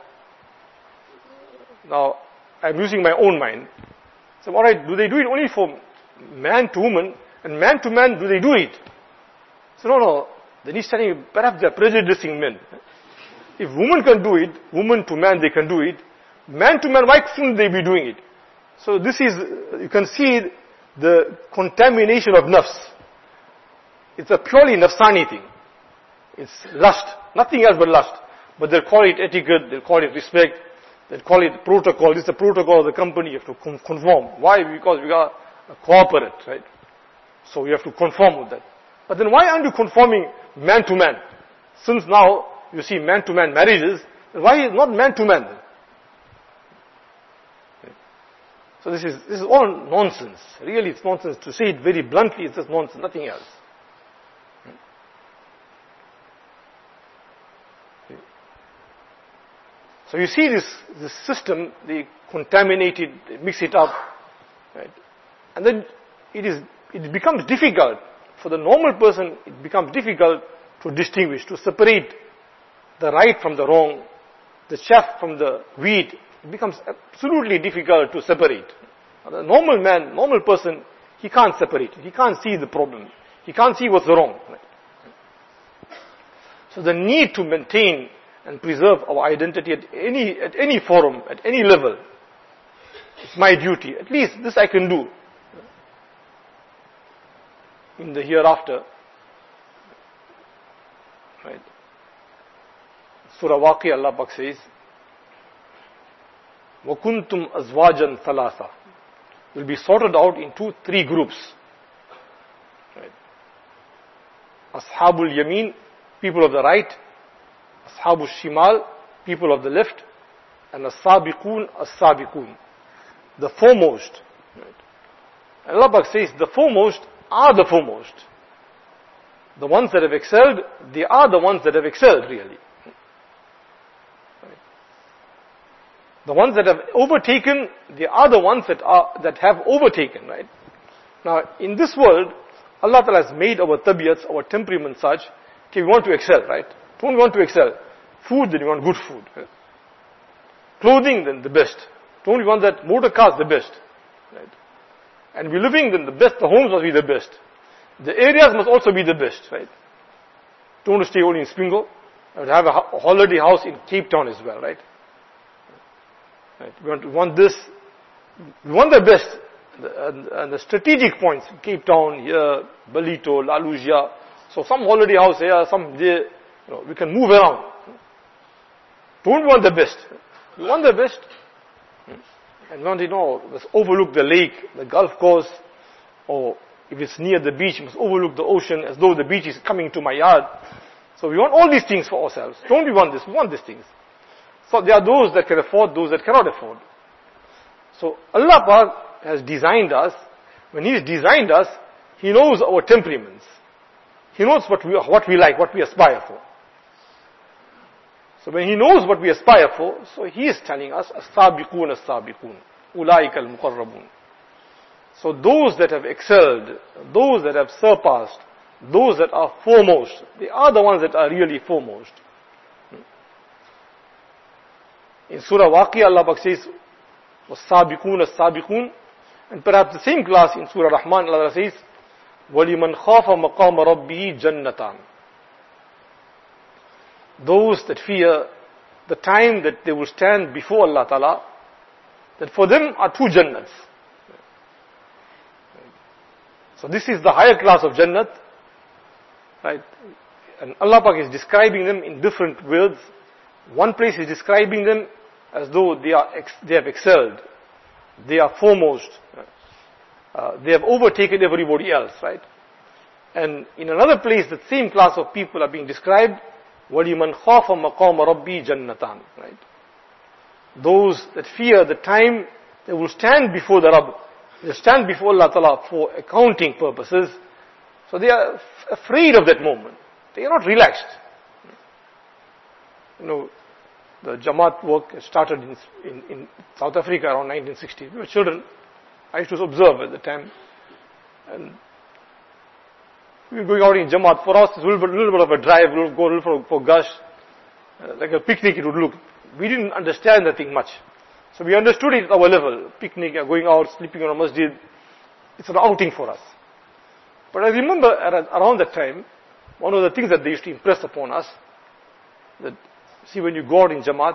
Now I'm using my own mind. So all right, do they do it only for man to woman, and man to man, do they do it? So no, no. Then he's telling me, perhaps they're prejudicing men. If woman can do it, woman to man they can do it. Man to man, why shouldn't they be doing it? So this is, you can see the contamination of nafs. It's a purely nafsani thing. It's lust, nothing else but lust. But they'll call it etiquette, they'll call it respect, they'll call it protocol. This is the protocol of the company, you have to conform. Why? Because we are a corporate, right? So you have to conform with that. But then why aren't you conforming man to man? Since now you see man to man marriages, why is not man to man then? So this is, this is all nonsense. Really it's nonsense. To say it very bluntly, it's just nonsense, nothing else. So you see this, this system, they contaminate it, they mix it up, right? And then it is, it becomes difficult, for the normal person, it becomes difficult to distinguish, to separate the right from the wrong, the chaff from the wheat. It becomes absolutely difficult to separate. The normal man, normal person, he can't separate it. He can't see the problem. He can't see what's wrong. Right? So the need to maintain and preserve our identity at any, at any forum, at any level, it's my duty. At least this I can do. In the hereafter, right? Surah Waqi, Allah Pak says, وَكُنْتُمْ أَزْوَاجًا ثَلَاثًا. Will be sorted out into three groups. Ashabul Yameen, people of the right, Ashabul Shimal, people of the left, and As-Sabiqun, As-Sabiqun, the foremost. Right? And Allah Pak says, the foremost are the foremost. The ones that have excelled, they are the ones that have excelled really. Right? The ones that have overtaken, they are the ones that are that have overtaken, right? Now, in this world, Allah Ta'ala has made our tabiyats, our temperament such, okay, we want to excel, right? Don't we want to excel? Food, then we want good food. Right? Clothing, then the best. Don't we want that motor cars, the best. Right? And we're living, then the best, the homes must be the best. The areas must also be the best, right? Don't want to stay only in Spingo. I would have a holiday house in Cape Town as well, right? Right? We want, we want this, we want the best. And, and the strategic points, Cape Town, here, Balito, La Luzia. So some holiday house here, some there, you know, we can move around. Don't want the best. We want the best. And we want to, you know, must overlook the lake, the Gulf Coast, or if it's near the beach, must overlook the ocean as though the beach is coming to my yard. So we want all these things for ourselves. Don't we want this? We want these things. So there are those that can afford, those that cannot afford. So Allah Pak has designed us. When He has designed us, He knows our temperaments. He knows what we, what we like, what we aspire for. So when He knows what we aspire for, so He is telling us, As-Sabiqun, As-Sabiqun, Ulaika al-Muqarrabun. So those that have excelled, those that have surpassed, those that are foremost, they are the ones that are really foremost. In Surah Waqia, Allah Pak says, Was-Sabiqun, As-Sabiqun. And perhaps the same class in Surah Rahman, Allah says, وَلِمَنْ خَافَ مَقَامَ رَبِّهِ جَنَّتَانِ. Those that fear the time that they will stand before Allah Ta'ala, that for them are two Jannats. So this is the higher class of Jannat, right? And Allah Pak is describing them in different words. One place is describing them as though they are ex- they have excelled, they are foremost, uh, they have overtaken everybody else, right? And in another place, the same class of people are being described, وَلِمَنْ خَافَ مَقَامَ رَبِّي جَنَّتَانِ, right? Those that fear the time they will stand before the Rabb, they stand before Allah Ta'ala for accounting purposes. So they are f- afraid of that moment. They are not relaxed. You know, the Jamaat work started in, in, in South Africa around nineteen sixty. We were children. I used to observe at the time. And we were going out in Jamaat. For us, it's a little bit, little bit of a drive, we'll go a little for, for gush. Uh, like a picnic it would look. We didn't understand the thing much. So we understood it at our level. Picnic, going out, sleeping on a masjid. It's an outing for us. But I remember around that time, one of the things that they used to impress upon us, that, see, when you go out in Jamaat,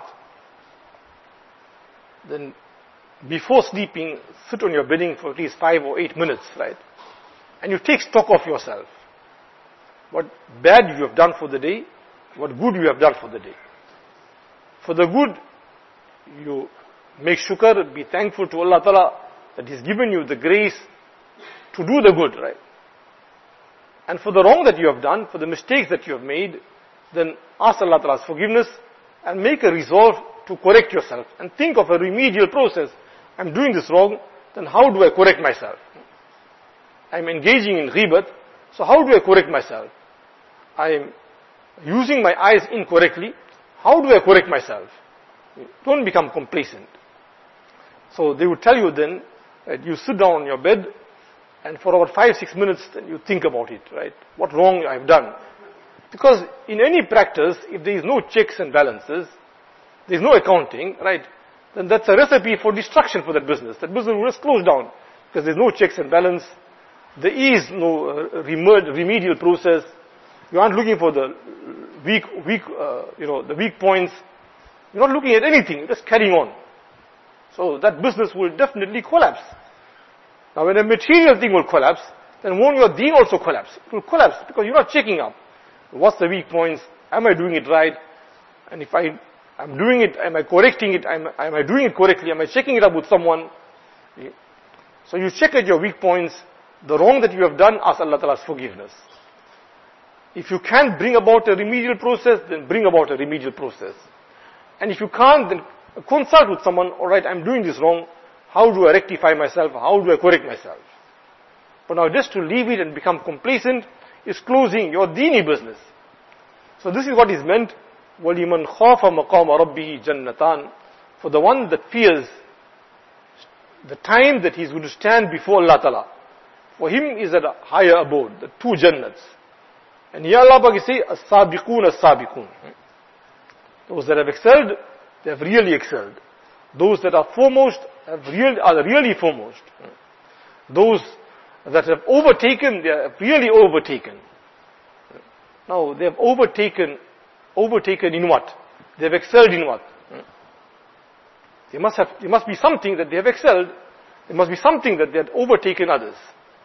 then before sleeping, sit on your bedding for at least five or eight minutes, right? And you take stock of yourself. What bad you have done for the day, what good you have done for the day. For the good, you make shukr, be thankful to Allah Ta'ala that He's given you the grace to do the good, right? And for the wrong that you have done, for the mistakes that you have made, then ask Allah Ta'ala's forgiveness and make a resolve to correct yourself and think of a remedial process. I'm doing this wrong, then how do I correct myself? I'm engaging in ghibat, so how do I correct myself? I'm using my eyes incorrectly, how do I correct myself? Don't become complacent. So they would tell you then that you sit down on your bed and for about five, six minutes then you think about it, right? What wrong I've done. Because in any practice, if there is no checks and balances, there is no accounting, right? Then that's a recipe for destruction for that business. That business will just close down because there's no checks and balance. There is no uh, remedial process. You aren't looking for the weak, weak, uh, you know, the weak points. You're not looking at anything. You're just carrying on. So that business will definitely collapse. Now, when a material thing will collapse, then won't your deen also collapse? It will collapse because you're not checking up. What's the weak points? Am I doing it right? And if I, I'm doing it, am I correcting it? Am, am I doing it correctly? Am I checking it up with someone? So you check at your weak points. The wrong that you have done, ask Allah Ta'ala's forgiveness. If you can't bring about a remedial process, then bring about a remedial process. And if you can't, then consult with someone, alright, I'm doing this wrong, how do I rectify myself, how do I correct myself? But now just to leave it and become complacent is closing your deeni business. So this is what is meant, وَلِمَنْ خَافَ مَقَامَ رَبِّهِ جَنَّتَانِ. For the one that fears the time that he is going to stand before Allah Ta'ala, for him is at a higher abode, the two Jannats. And here Allah Ta'ala say, as-sabiqun as-sabiqun. Those that have excelled, they have really excelled. Those that are foremost have real, are really foremost. Those that have overtaken, they have really overtaken. Now, they have overtaken, overtaken in what? They have excelled in what? There must have, there must be something that they have excelled. There must be something that they have overtaken others.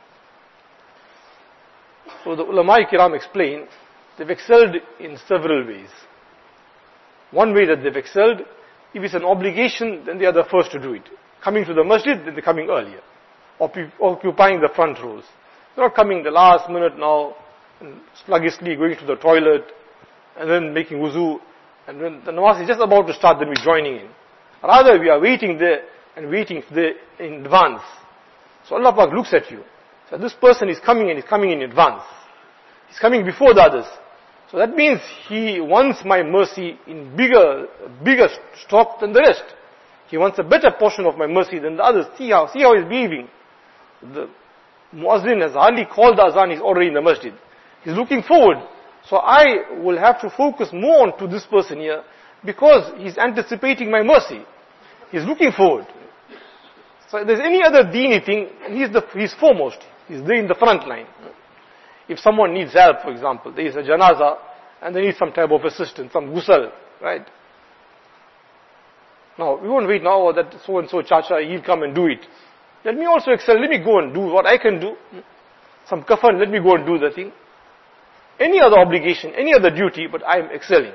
So the ulama kiram explain, they've excelled in several ways. One way that they've excelled, if it's an obligation, then they are the first to do it. Coming to the masjid, then they're coming earlier. Occupying the front rows. They're not coming the last minute now, and sluggishly going to the toilet, and then making wuzu, and when the namaz is just about to start, then we're joining in. Rather, we are waiting there, and waiting there in advance. So Allah Pak looks at you. So this person is coming and is coming in advance. He's coming before the others. So that means he wants my mercy in bigger, bigger stock than the rest. He wants a better portion of my mercy than the others. See how, see how he's behaving. The muazzin has hardly called the azan, he's already in the masjid. He's looking forward. So I will have to focus more on to this person here because he's anticipating my mercy. He's looking forward. So if there's any other deeni thing, he's the, he's foremost. He's there in the front line. If someone needs help, for example, there is a janaza and they need some type of assistance, some ghusl, right? Now, we won't wait now that so and so chacha, he'll come and do it. Let me also excel, let me go and do what I can do. Some kafan, let me go and do the thing. Any other obligation, any other duty, but I am excelling.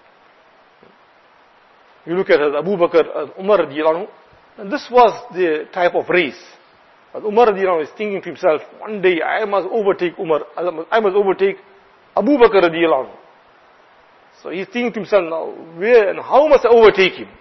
You look at Abu Bakr, Umar radiallahu anhu, and this was the type of race. Umar radiallahu anhu is thinking to himself, one day I must overtake Umar, I must overtake Abu Bakr radiallahu anhu. So he's thinking to himself now, where and how must I overtake him?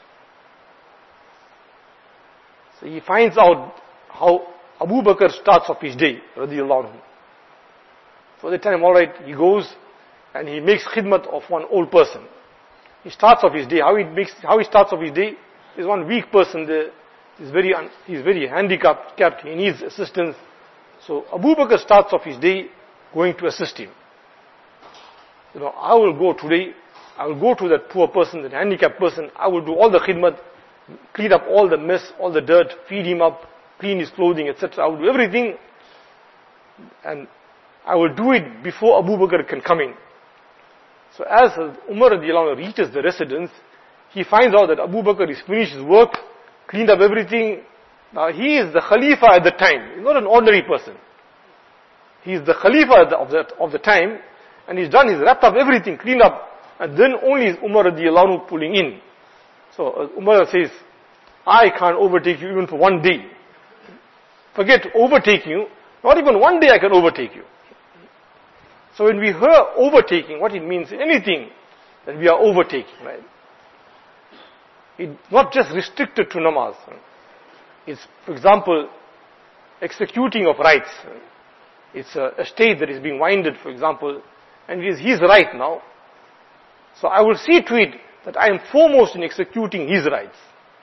So he finds out how Abu Bakr starts off his day, radiallahu anhu. For the time, alright, he goes and he makes khidmat of one old person. He starts off his day. How he makes, how he starts off his day is one weak person there. He's very, un, he's very handicapped, capped. He needs assistance. So Abu Bakr starts off his day going to assist him. You know, I will go today. I will go to that poor person, that handicapped person. I will do all the khidmat, clean up all the mess, all the dirt, feed him up, clean his clothing, et cetera. I will do everything, and I will do it before Abu Bakr can come in. So as Umar radiallahu anhu reaches the residence, he finds out that Abu Bakr is finished his work, cleaned up everything. Now he is the Khalifa at the time. He's not an ordinary person. He is the Khalifa of the, of the time, and he's done, he's wrapped up everything, cleaned up, and then only is Umar radiallahu anhu pulling in. So uh, Umar says, I can't overtake you even for one day. Forget overtaking you, not even one day I can overtake you. So when we hear overtaking, what it means in anything that we are overtaking, right? It's not just restricted to namaz. It's, for example, executing of rights. It's a, a state that is being winded, for example, and it is his right now. So I will see to it that I am foremost in executing his rights.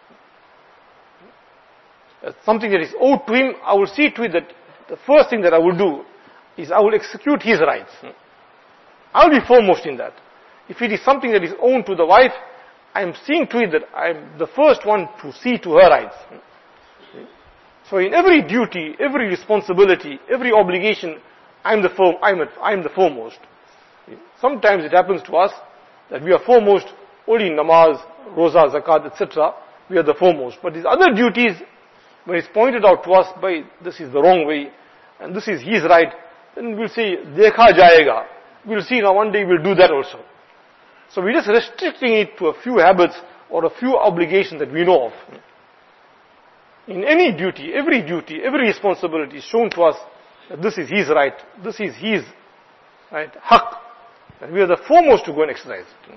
As something that is owed to him, I will see to it that the first thing that I will do is I will execute his rights. I will be foremost in that. If it is something that is owed to the wife, I am seeing to it that I am the first one to see to her rights. So in every duty, every responsibility, every obligation, I am the form, I am, I am the foremost. Sometimes it happens to us that we are foremost only in namaz, roza, zakat, et cetera. We are the foremost. But these other duties, when it's pointed out to us by this is the wrong way and this is his right, then we'll say, dekha jayega. We'll see now one day we'll do that also. So we're just restricting it to a few habits or a few obligations that we know of. In any duty, every duty, every responsibility is shown to us that this is his right, this is his right, haqq. And we are the foremost to go and exercise it.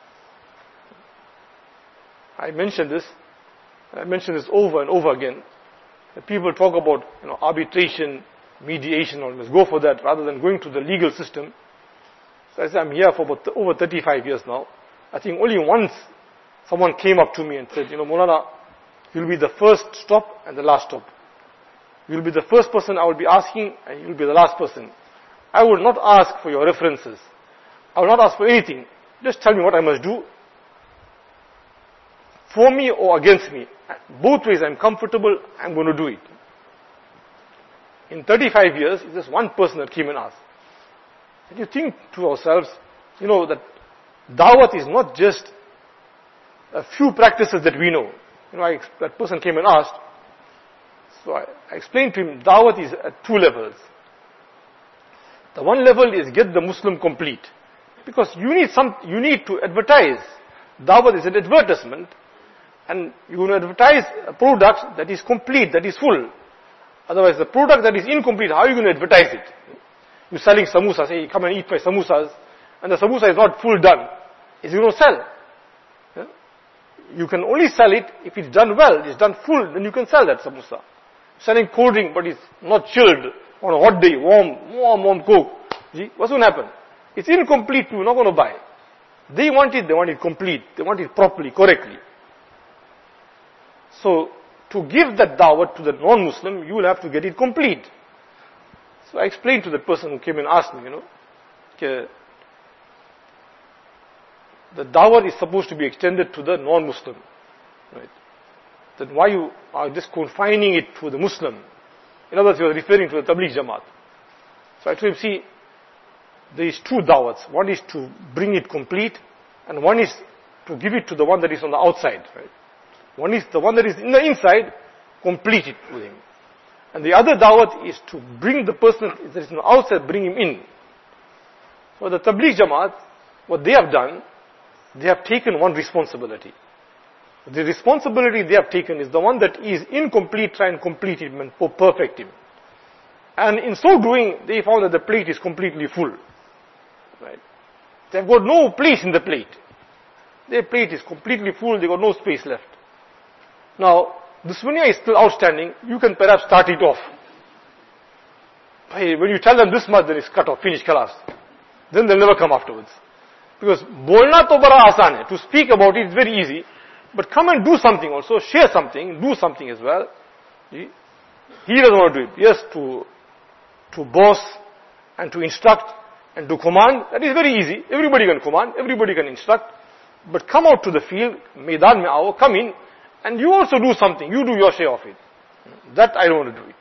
I mentioned this, I mentioned this over and over again. That people talk about, you know, arbitration, mediation, or let's go for that rather than going to the legal system. So I say I'm here for about over thirty-five years now. I think only once someone came up to me and said, you know, Maulana, you'll be the first stop and the last stop. You'll be the first person I will be asking, and you'll be the last person. I will not ask for your references. I will not ask for anything. Just tell me what I must do. For me or against me. Both ways I'm comfortable, I'm going to do it. In thirty-five years, it's just one person that came and asked. And you think to ourselves, you know, that Dawat is not just a few practices that we know. You know, I, that person came and asked. So I, I explained to him, Dawat is at two levels. The one level is get the Muslim complete. Because you need some, you need to advertise. Dawat is an advertisement. And you're going to advertise a product that is complete, that is full. Otherwise, the product that is incomplete, how are you going to advertise it? You're selling samosas, say, come and eat my samosas, and the samosa is not full done. Is it going to sell? Yeah? You can only sell it if it's done well, it's done full, then you can sell that samosa. Selling cold drink, but it's not chilled on a hot day, warm, warm, warm Coke. Gee, what's going to happen? It's incomplete, you're not going to buy. They want it, they want it complete, they want it properly, correctly. So, to give that dawat to the non-Muslim, you will have to get it complete. So I explained to the person who came and asked me, you know, okay, the dawat is supposed to be extended to the non-Muslim. Right? Then why you are just confining it to the Muslim? In other words, you are referring to the Tabligh Jamaat. So I told him, see, there is two dawats. One is to bring it complete, and one is to give it to the one that is on the outside. Right? One is the one that is in the inside, complete it with him. And the other dawat is to bring the person that is on the outside, bring him in. So the Tabligh Jamaat, what they have done, they have taken one responsibility. The responsibility they have taken is the one that is incomplete, try and complete him and perfect him. And in so doing, they found that the plate is completely full. Right? They've got no place in the plate. Their plate is completely full, they've got no space left. Now, the sunya is still outstanding, you can perhaps start it off. When you tell them this much, then it's cut off, finished, khalas. Then they'll never come afterwards. Because bolna to bara aasan hai, to speak about it is very easy, but come and do something also, share something, do something as well. He doesn't want to do it. Yes, to, to boss and to instruct and to command, that is very easy. Everybody can command, everybody can instruct. But come out to the field, maidan mein aao, come in, and you also do something, you do your share of it. That I don't want to do it.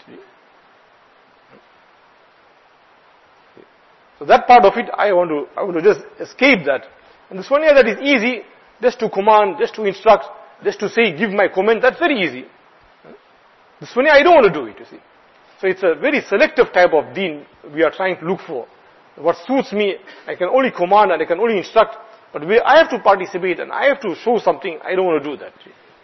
So that part of it, I want to, I want to just escape that. And this one here that is easy, just to command, just to instruct, just to say, give my comment, that's very easy. This one here, I don't want to do it, you see. So it's a very selective type of deen we are trying to look for. What suits me, I can only command and I can only instruct, but where I have to participate and I have to show something, I don't want to do that.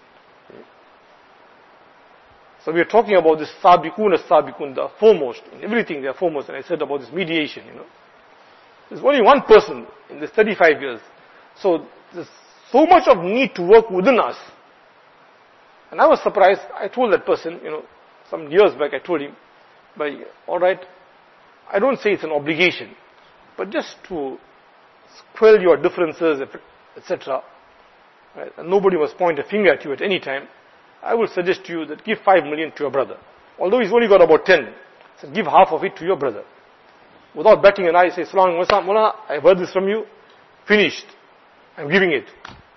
So we are talking about this sabiqun as-sabiqun, the foremost, in everything they are foremost, and I said about this mediation, you know. There's only one person in this thirty-five years. So there's so much of need to work within us. And I was surprised, I told that person, you know, some years back I told him, but alright, I don't say it's an obligation, but just to quell your differences, et cetera. Right? And nobody must point a finger at you at any time. I will suggest to you that give five million to your brother. Although he's only got about ten, so give half of it to your brother. Without batting an eye, say, Salaam alaikum, Mullah, I've heard this from you, finished. I'm giving it.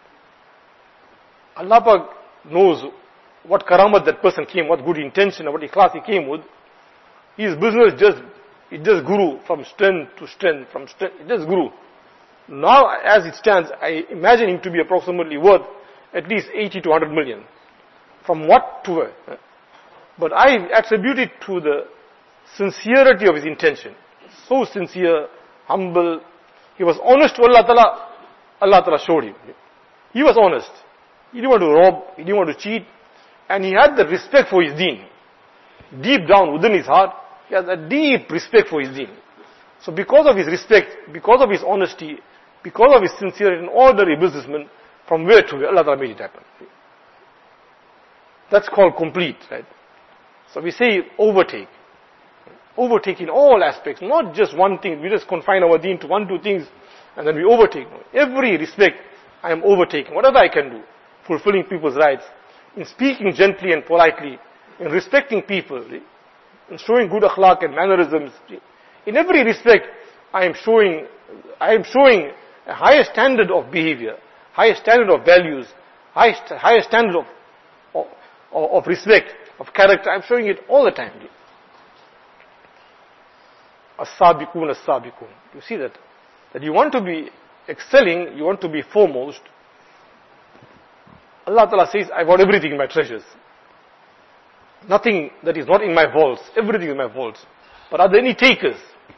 Allah Pak knows what karamat that person came, what good intention, or what ikhlas he came with. His business just, it just grew from strength to strength, from strength, it just grew. Now, as it stands, I imagine him to be approximately worth at least eighty to one hundred million. From what to where? But I attribute it to the sincerity of his intention. So sincere, humble. He was honest to Allah Ta'ala. Allah Ta'ala showed him. He was honest. He didn't want to rob. He didn't want to cheat. And he had the respect for his deen. Deep down within his heart, he has a deep respect for his deen. So because of his respect, because of his honesty, because of his sincerity, an ordinary businessman, from where to where, Allah Ta'ala made it happen. That's called complete, right? So we say overtake. Overtake in all aspects, not just one thing. We just confine our deen to one, two things, and then we overtake. Every respect, I am overtaking. Whatever I can do, fulfilling people's rights, in speaking gently and politely, in respecting people, in showing good akhlaq and mannerisms. In every respect, I am showing, I am showing a higher standard of behavior, higher standard of values, higher, higher standard of, of, of respect, of character. I am showing it all the time. As-sabiqun, as-sabiqun. You see that? That you want to be excelling, you want to be foremost. Allah Ta'ala says, I've got everything in my treasures. Nothing that is not in my vaults. Everything in my vaults. But are there any takers?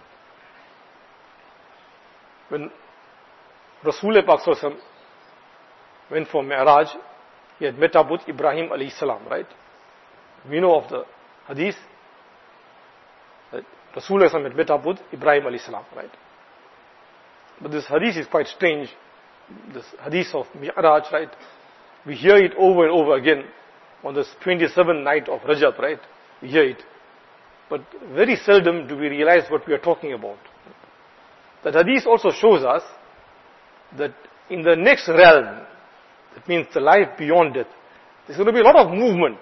When Rasulullah Pak Sallallahu Alaihi Wasallam went for Mi'raj, he had met up with Ibrahim alayhi salam, right? We know of the hadith that Rasulullah had met up with Ibrahim alayhi salam, right? But this hadith is quite strange. This hadith of Mi'raj, right? We hear it over and over again on this twenty-seventh night of Rajab, right? We hear it. But very seldom do we realize what we are talking about. That hadith also shows us that in the next realm, that means the life beyond death, there's going to be a lot of movement.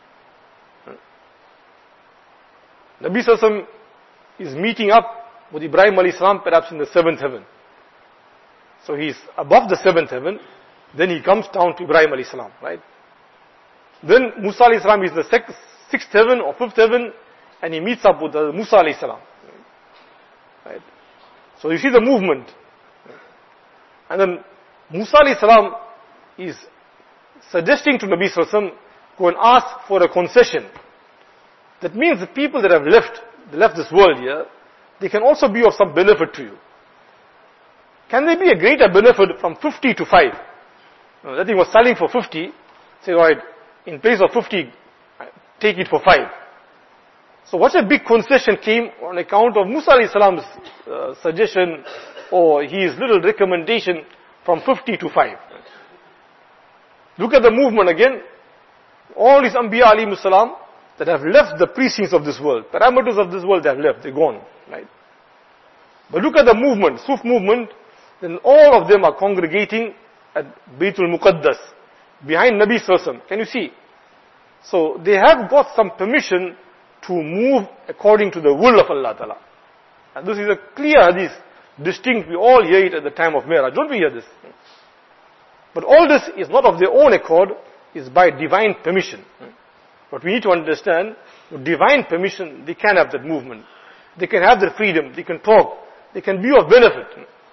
Nabi Sallallahu Alaihi Wasallam is meeting up with Ibrahim alayhi salam perhaps in the seventh heaven. So he's above the seventh heaven, then he comes down to Ibrahim alayhi salam, right? Then Musa alayhi salam is the sixth heaven or fifth heaven, and he meets up with the Musa alayhi salam. Right? So you see the movement. And then Musa alayhi salam is suggesting to Nabi Sallallahu Alaihi Wasallam, go and ask for a concession. That means the people that have left, they left this world here, they can also be of some benefit to you. Can there be a greater benefit from fifty to five? You know, that thing was selling for fifty, say, alright, in place of fifty, take it for five. So what a big concession came on account of Musa alayhi salam's uh, suggestion or his little recommendation from fifty to five. Look at the movement again. All these Anbiya alayhi salam that have left the precincts of this world, parameters of this world, they have left, they're gone, right? But look at the movement, Suf movement, then all of them are congregating at Baytul Muqaddas, behind Nabi Sallallahu Alaihi Wasallam. Can you see? So they have got some permission to move according to the will of Allah Ta'ala. And this is a clear hadith, distinct, we all hear it at the time of Mi'raj. Don't we hear this? But all this is not of their own accord, is by divine permission. But we need to understand, with divine permission, they can have that movement. They can have their freedom, they can talk, they can be of benefit.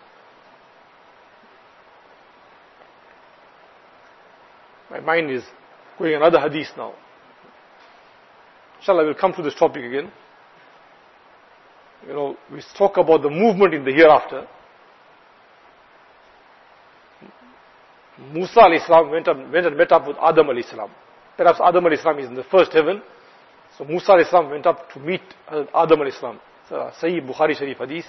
My mind is going another hadith now. Inshallah, we'll come to this topic again. You know, we talk about the movement in the hereafter. Musa alayhi salam went, up, went and met up with Adam alayhi salam. Perhaps Adam alayhi salam is in the first heaven. So Musa alayhi salam went up to meet Adam alayhi salam. It's a Sahih Bukhari Sharif hadith.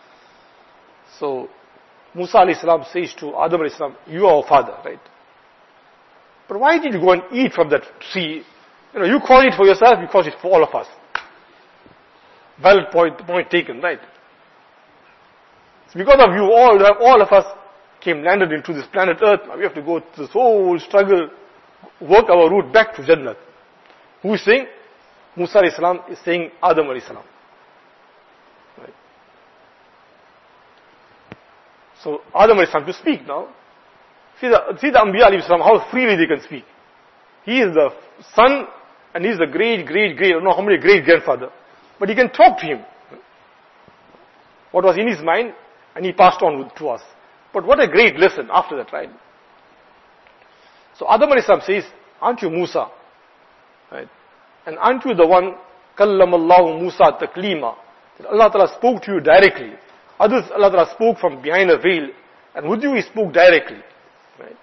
So Musa alayhi salam says to Adam alayhi salam, you are our father, right? But why did you go and eat from that tree? You know, you call it for yourself, you call it for all of us. Valid point, point taken, right? It's because of you, all, all of us came, landed into this planet Earth. Now we have to go through this whole struggle, work our route back to Jannah. Who is saying? Musa alayhi salam is saying Adam alayhi salam. Right. So Adam alayhi salam to speak now. See the, see the Anbiya alayhi salam, how freely they can speak. He is the son and he is the great, great, great, I don't know how many great grandfather. But he can talk to him. What was in his mind, and he passed on to us. But what a great lesson after that, right? So Adam alayhi salam says, aren't you Musa? Right? And aren't you the one, Kallamallahu Musa taklima? That Allah Ta'ala spoke to you directly. Others, Allah Ta'ala spoke from behind a veil. And with you He spoke directly. Right?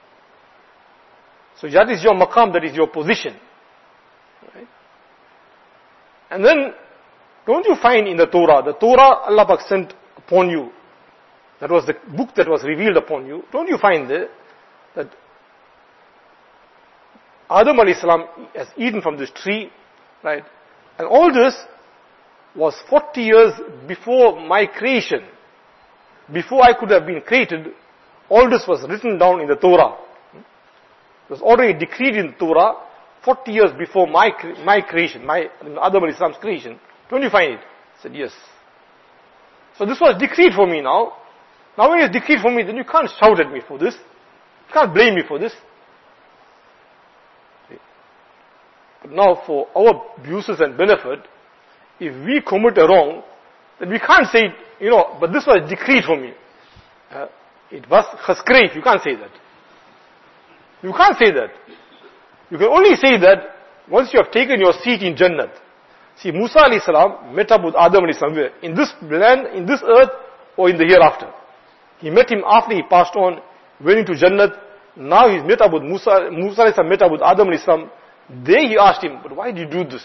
So that is your maqam, that is your position. Right? And then Don't you find in the Torah, the Torah Allah Pak sent upon you, that was the book that was revealed upon you, don't you find there that Adam alayhi salam has eaten from this tree, right? And all this was forty years before my creation. Before I could have been created, all this was written down in the Torah. It was already decreed in the Torah forty years before my my creation, my Adam alayhi salam's creation. Don't you find it? I said, yes. So this was decreed for me now. Now when it's decreed for me, then you can't shout at me for this. You can't blame me for this. But now for our uses and benefit, if we commit a wrong, then we can't say, you know, but this was decreed for me. Uh, it was khaskrayf. You can't say that. You can't say that. You can only say that once you have taken your seat in Jannat. See, Musa alayhi salam met up with Adam alayhi salam where? In this land, in this earth, or in the hereafter. He met him after he passed on, went into Jannat. Now he's met up with Musa, Musa alayhi salam met up with Adam alayhi salam. There he asked him, but why did you do this?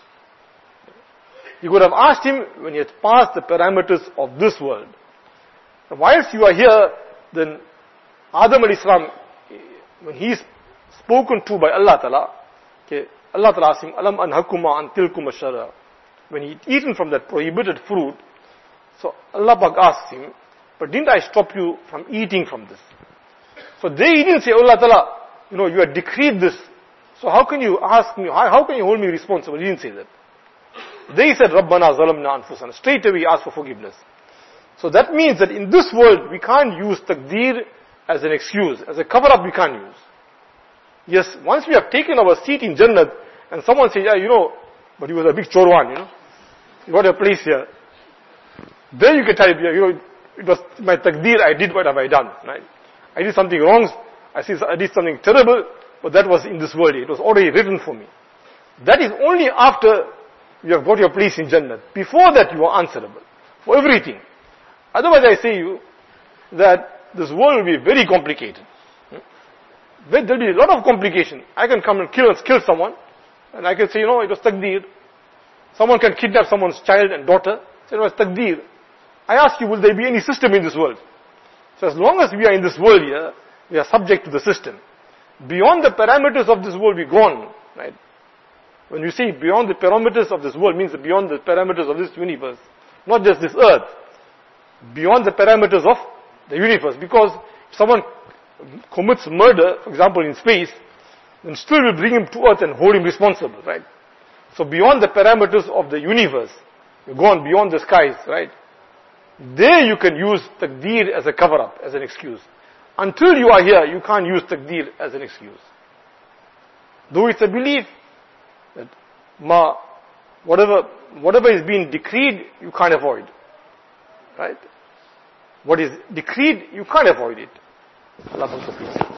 He could have asked him when he had passed the parameters of this world. And whilst you are here, then Adam alayhi salam, when he is spoken to by Allah Ta'ala, okay, Allah Ta'ala asked him, Alam anhakuma an tilkum ashara. When he had eaten from that prohibited fruit, so Allah Pak asked him, but didn't I stop you from eating from this? So there he didn't say, Allah Ta'ala, you know, you had decreed this. So how can you ask me, how, how can you hold me responsible? He didn't say that. They said, Rabbana zalamna anfusana. Straight away he asked for forgiveness. So that means that in this world, we can't use taqdeer as an excuse. As a cover-up, we can't use. Yes, once we have taken our seat in Jannat, and someone says, yeah, you know, but he was a big chorwan, you know. You got a place here. Then you can tell him, you know, it was my taqdeer, I did what have I done, right? I did something wrong, I did something terrible, but that was in this world. It was already written for me. That is only after you have got your place in Jannat. Before that, you are answerable for everything. Otherwise, I say you that this world will be very complicated. There will be a lot of complication. I can come and kill and kill someone, and I can say, you know, it was taqdeer. Someone can kidnap someone's child and daughter. Say, it was taqdeer. I ask you, will there be any system in this world? So as long as we are in this world here, we are subject to the system. Beyond the parameters of this world, we're gone, right? When you say beyond the parameters of this world, means beyond the parameters of this universe. Not just this earth. Beyond the parameters of the universe. Because if someone commits murder, for example, in space, then still will bring him to earth and hold him responsible, right? So beyond the parameters of the universe, you're gone beyond the skies, right? There you can use taqdeer as a cover-up, as an excuse. Until you are here, you can't use taqdeer as an excuse. Though it's a belief that ma, whatever, whatever is being decreed, you can't avoid. Right? What is decreed, you can't avoid it. Allah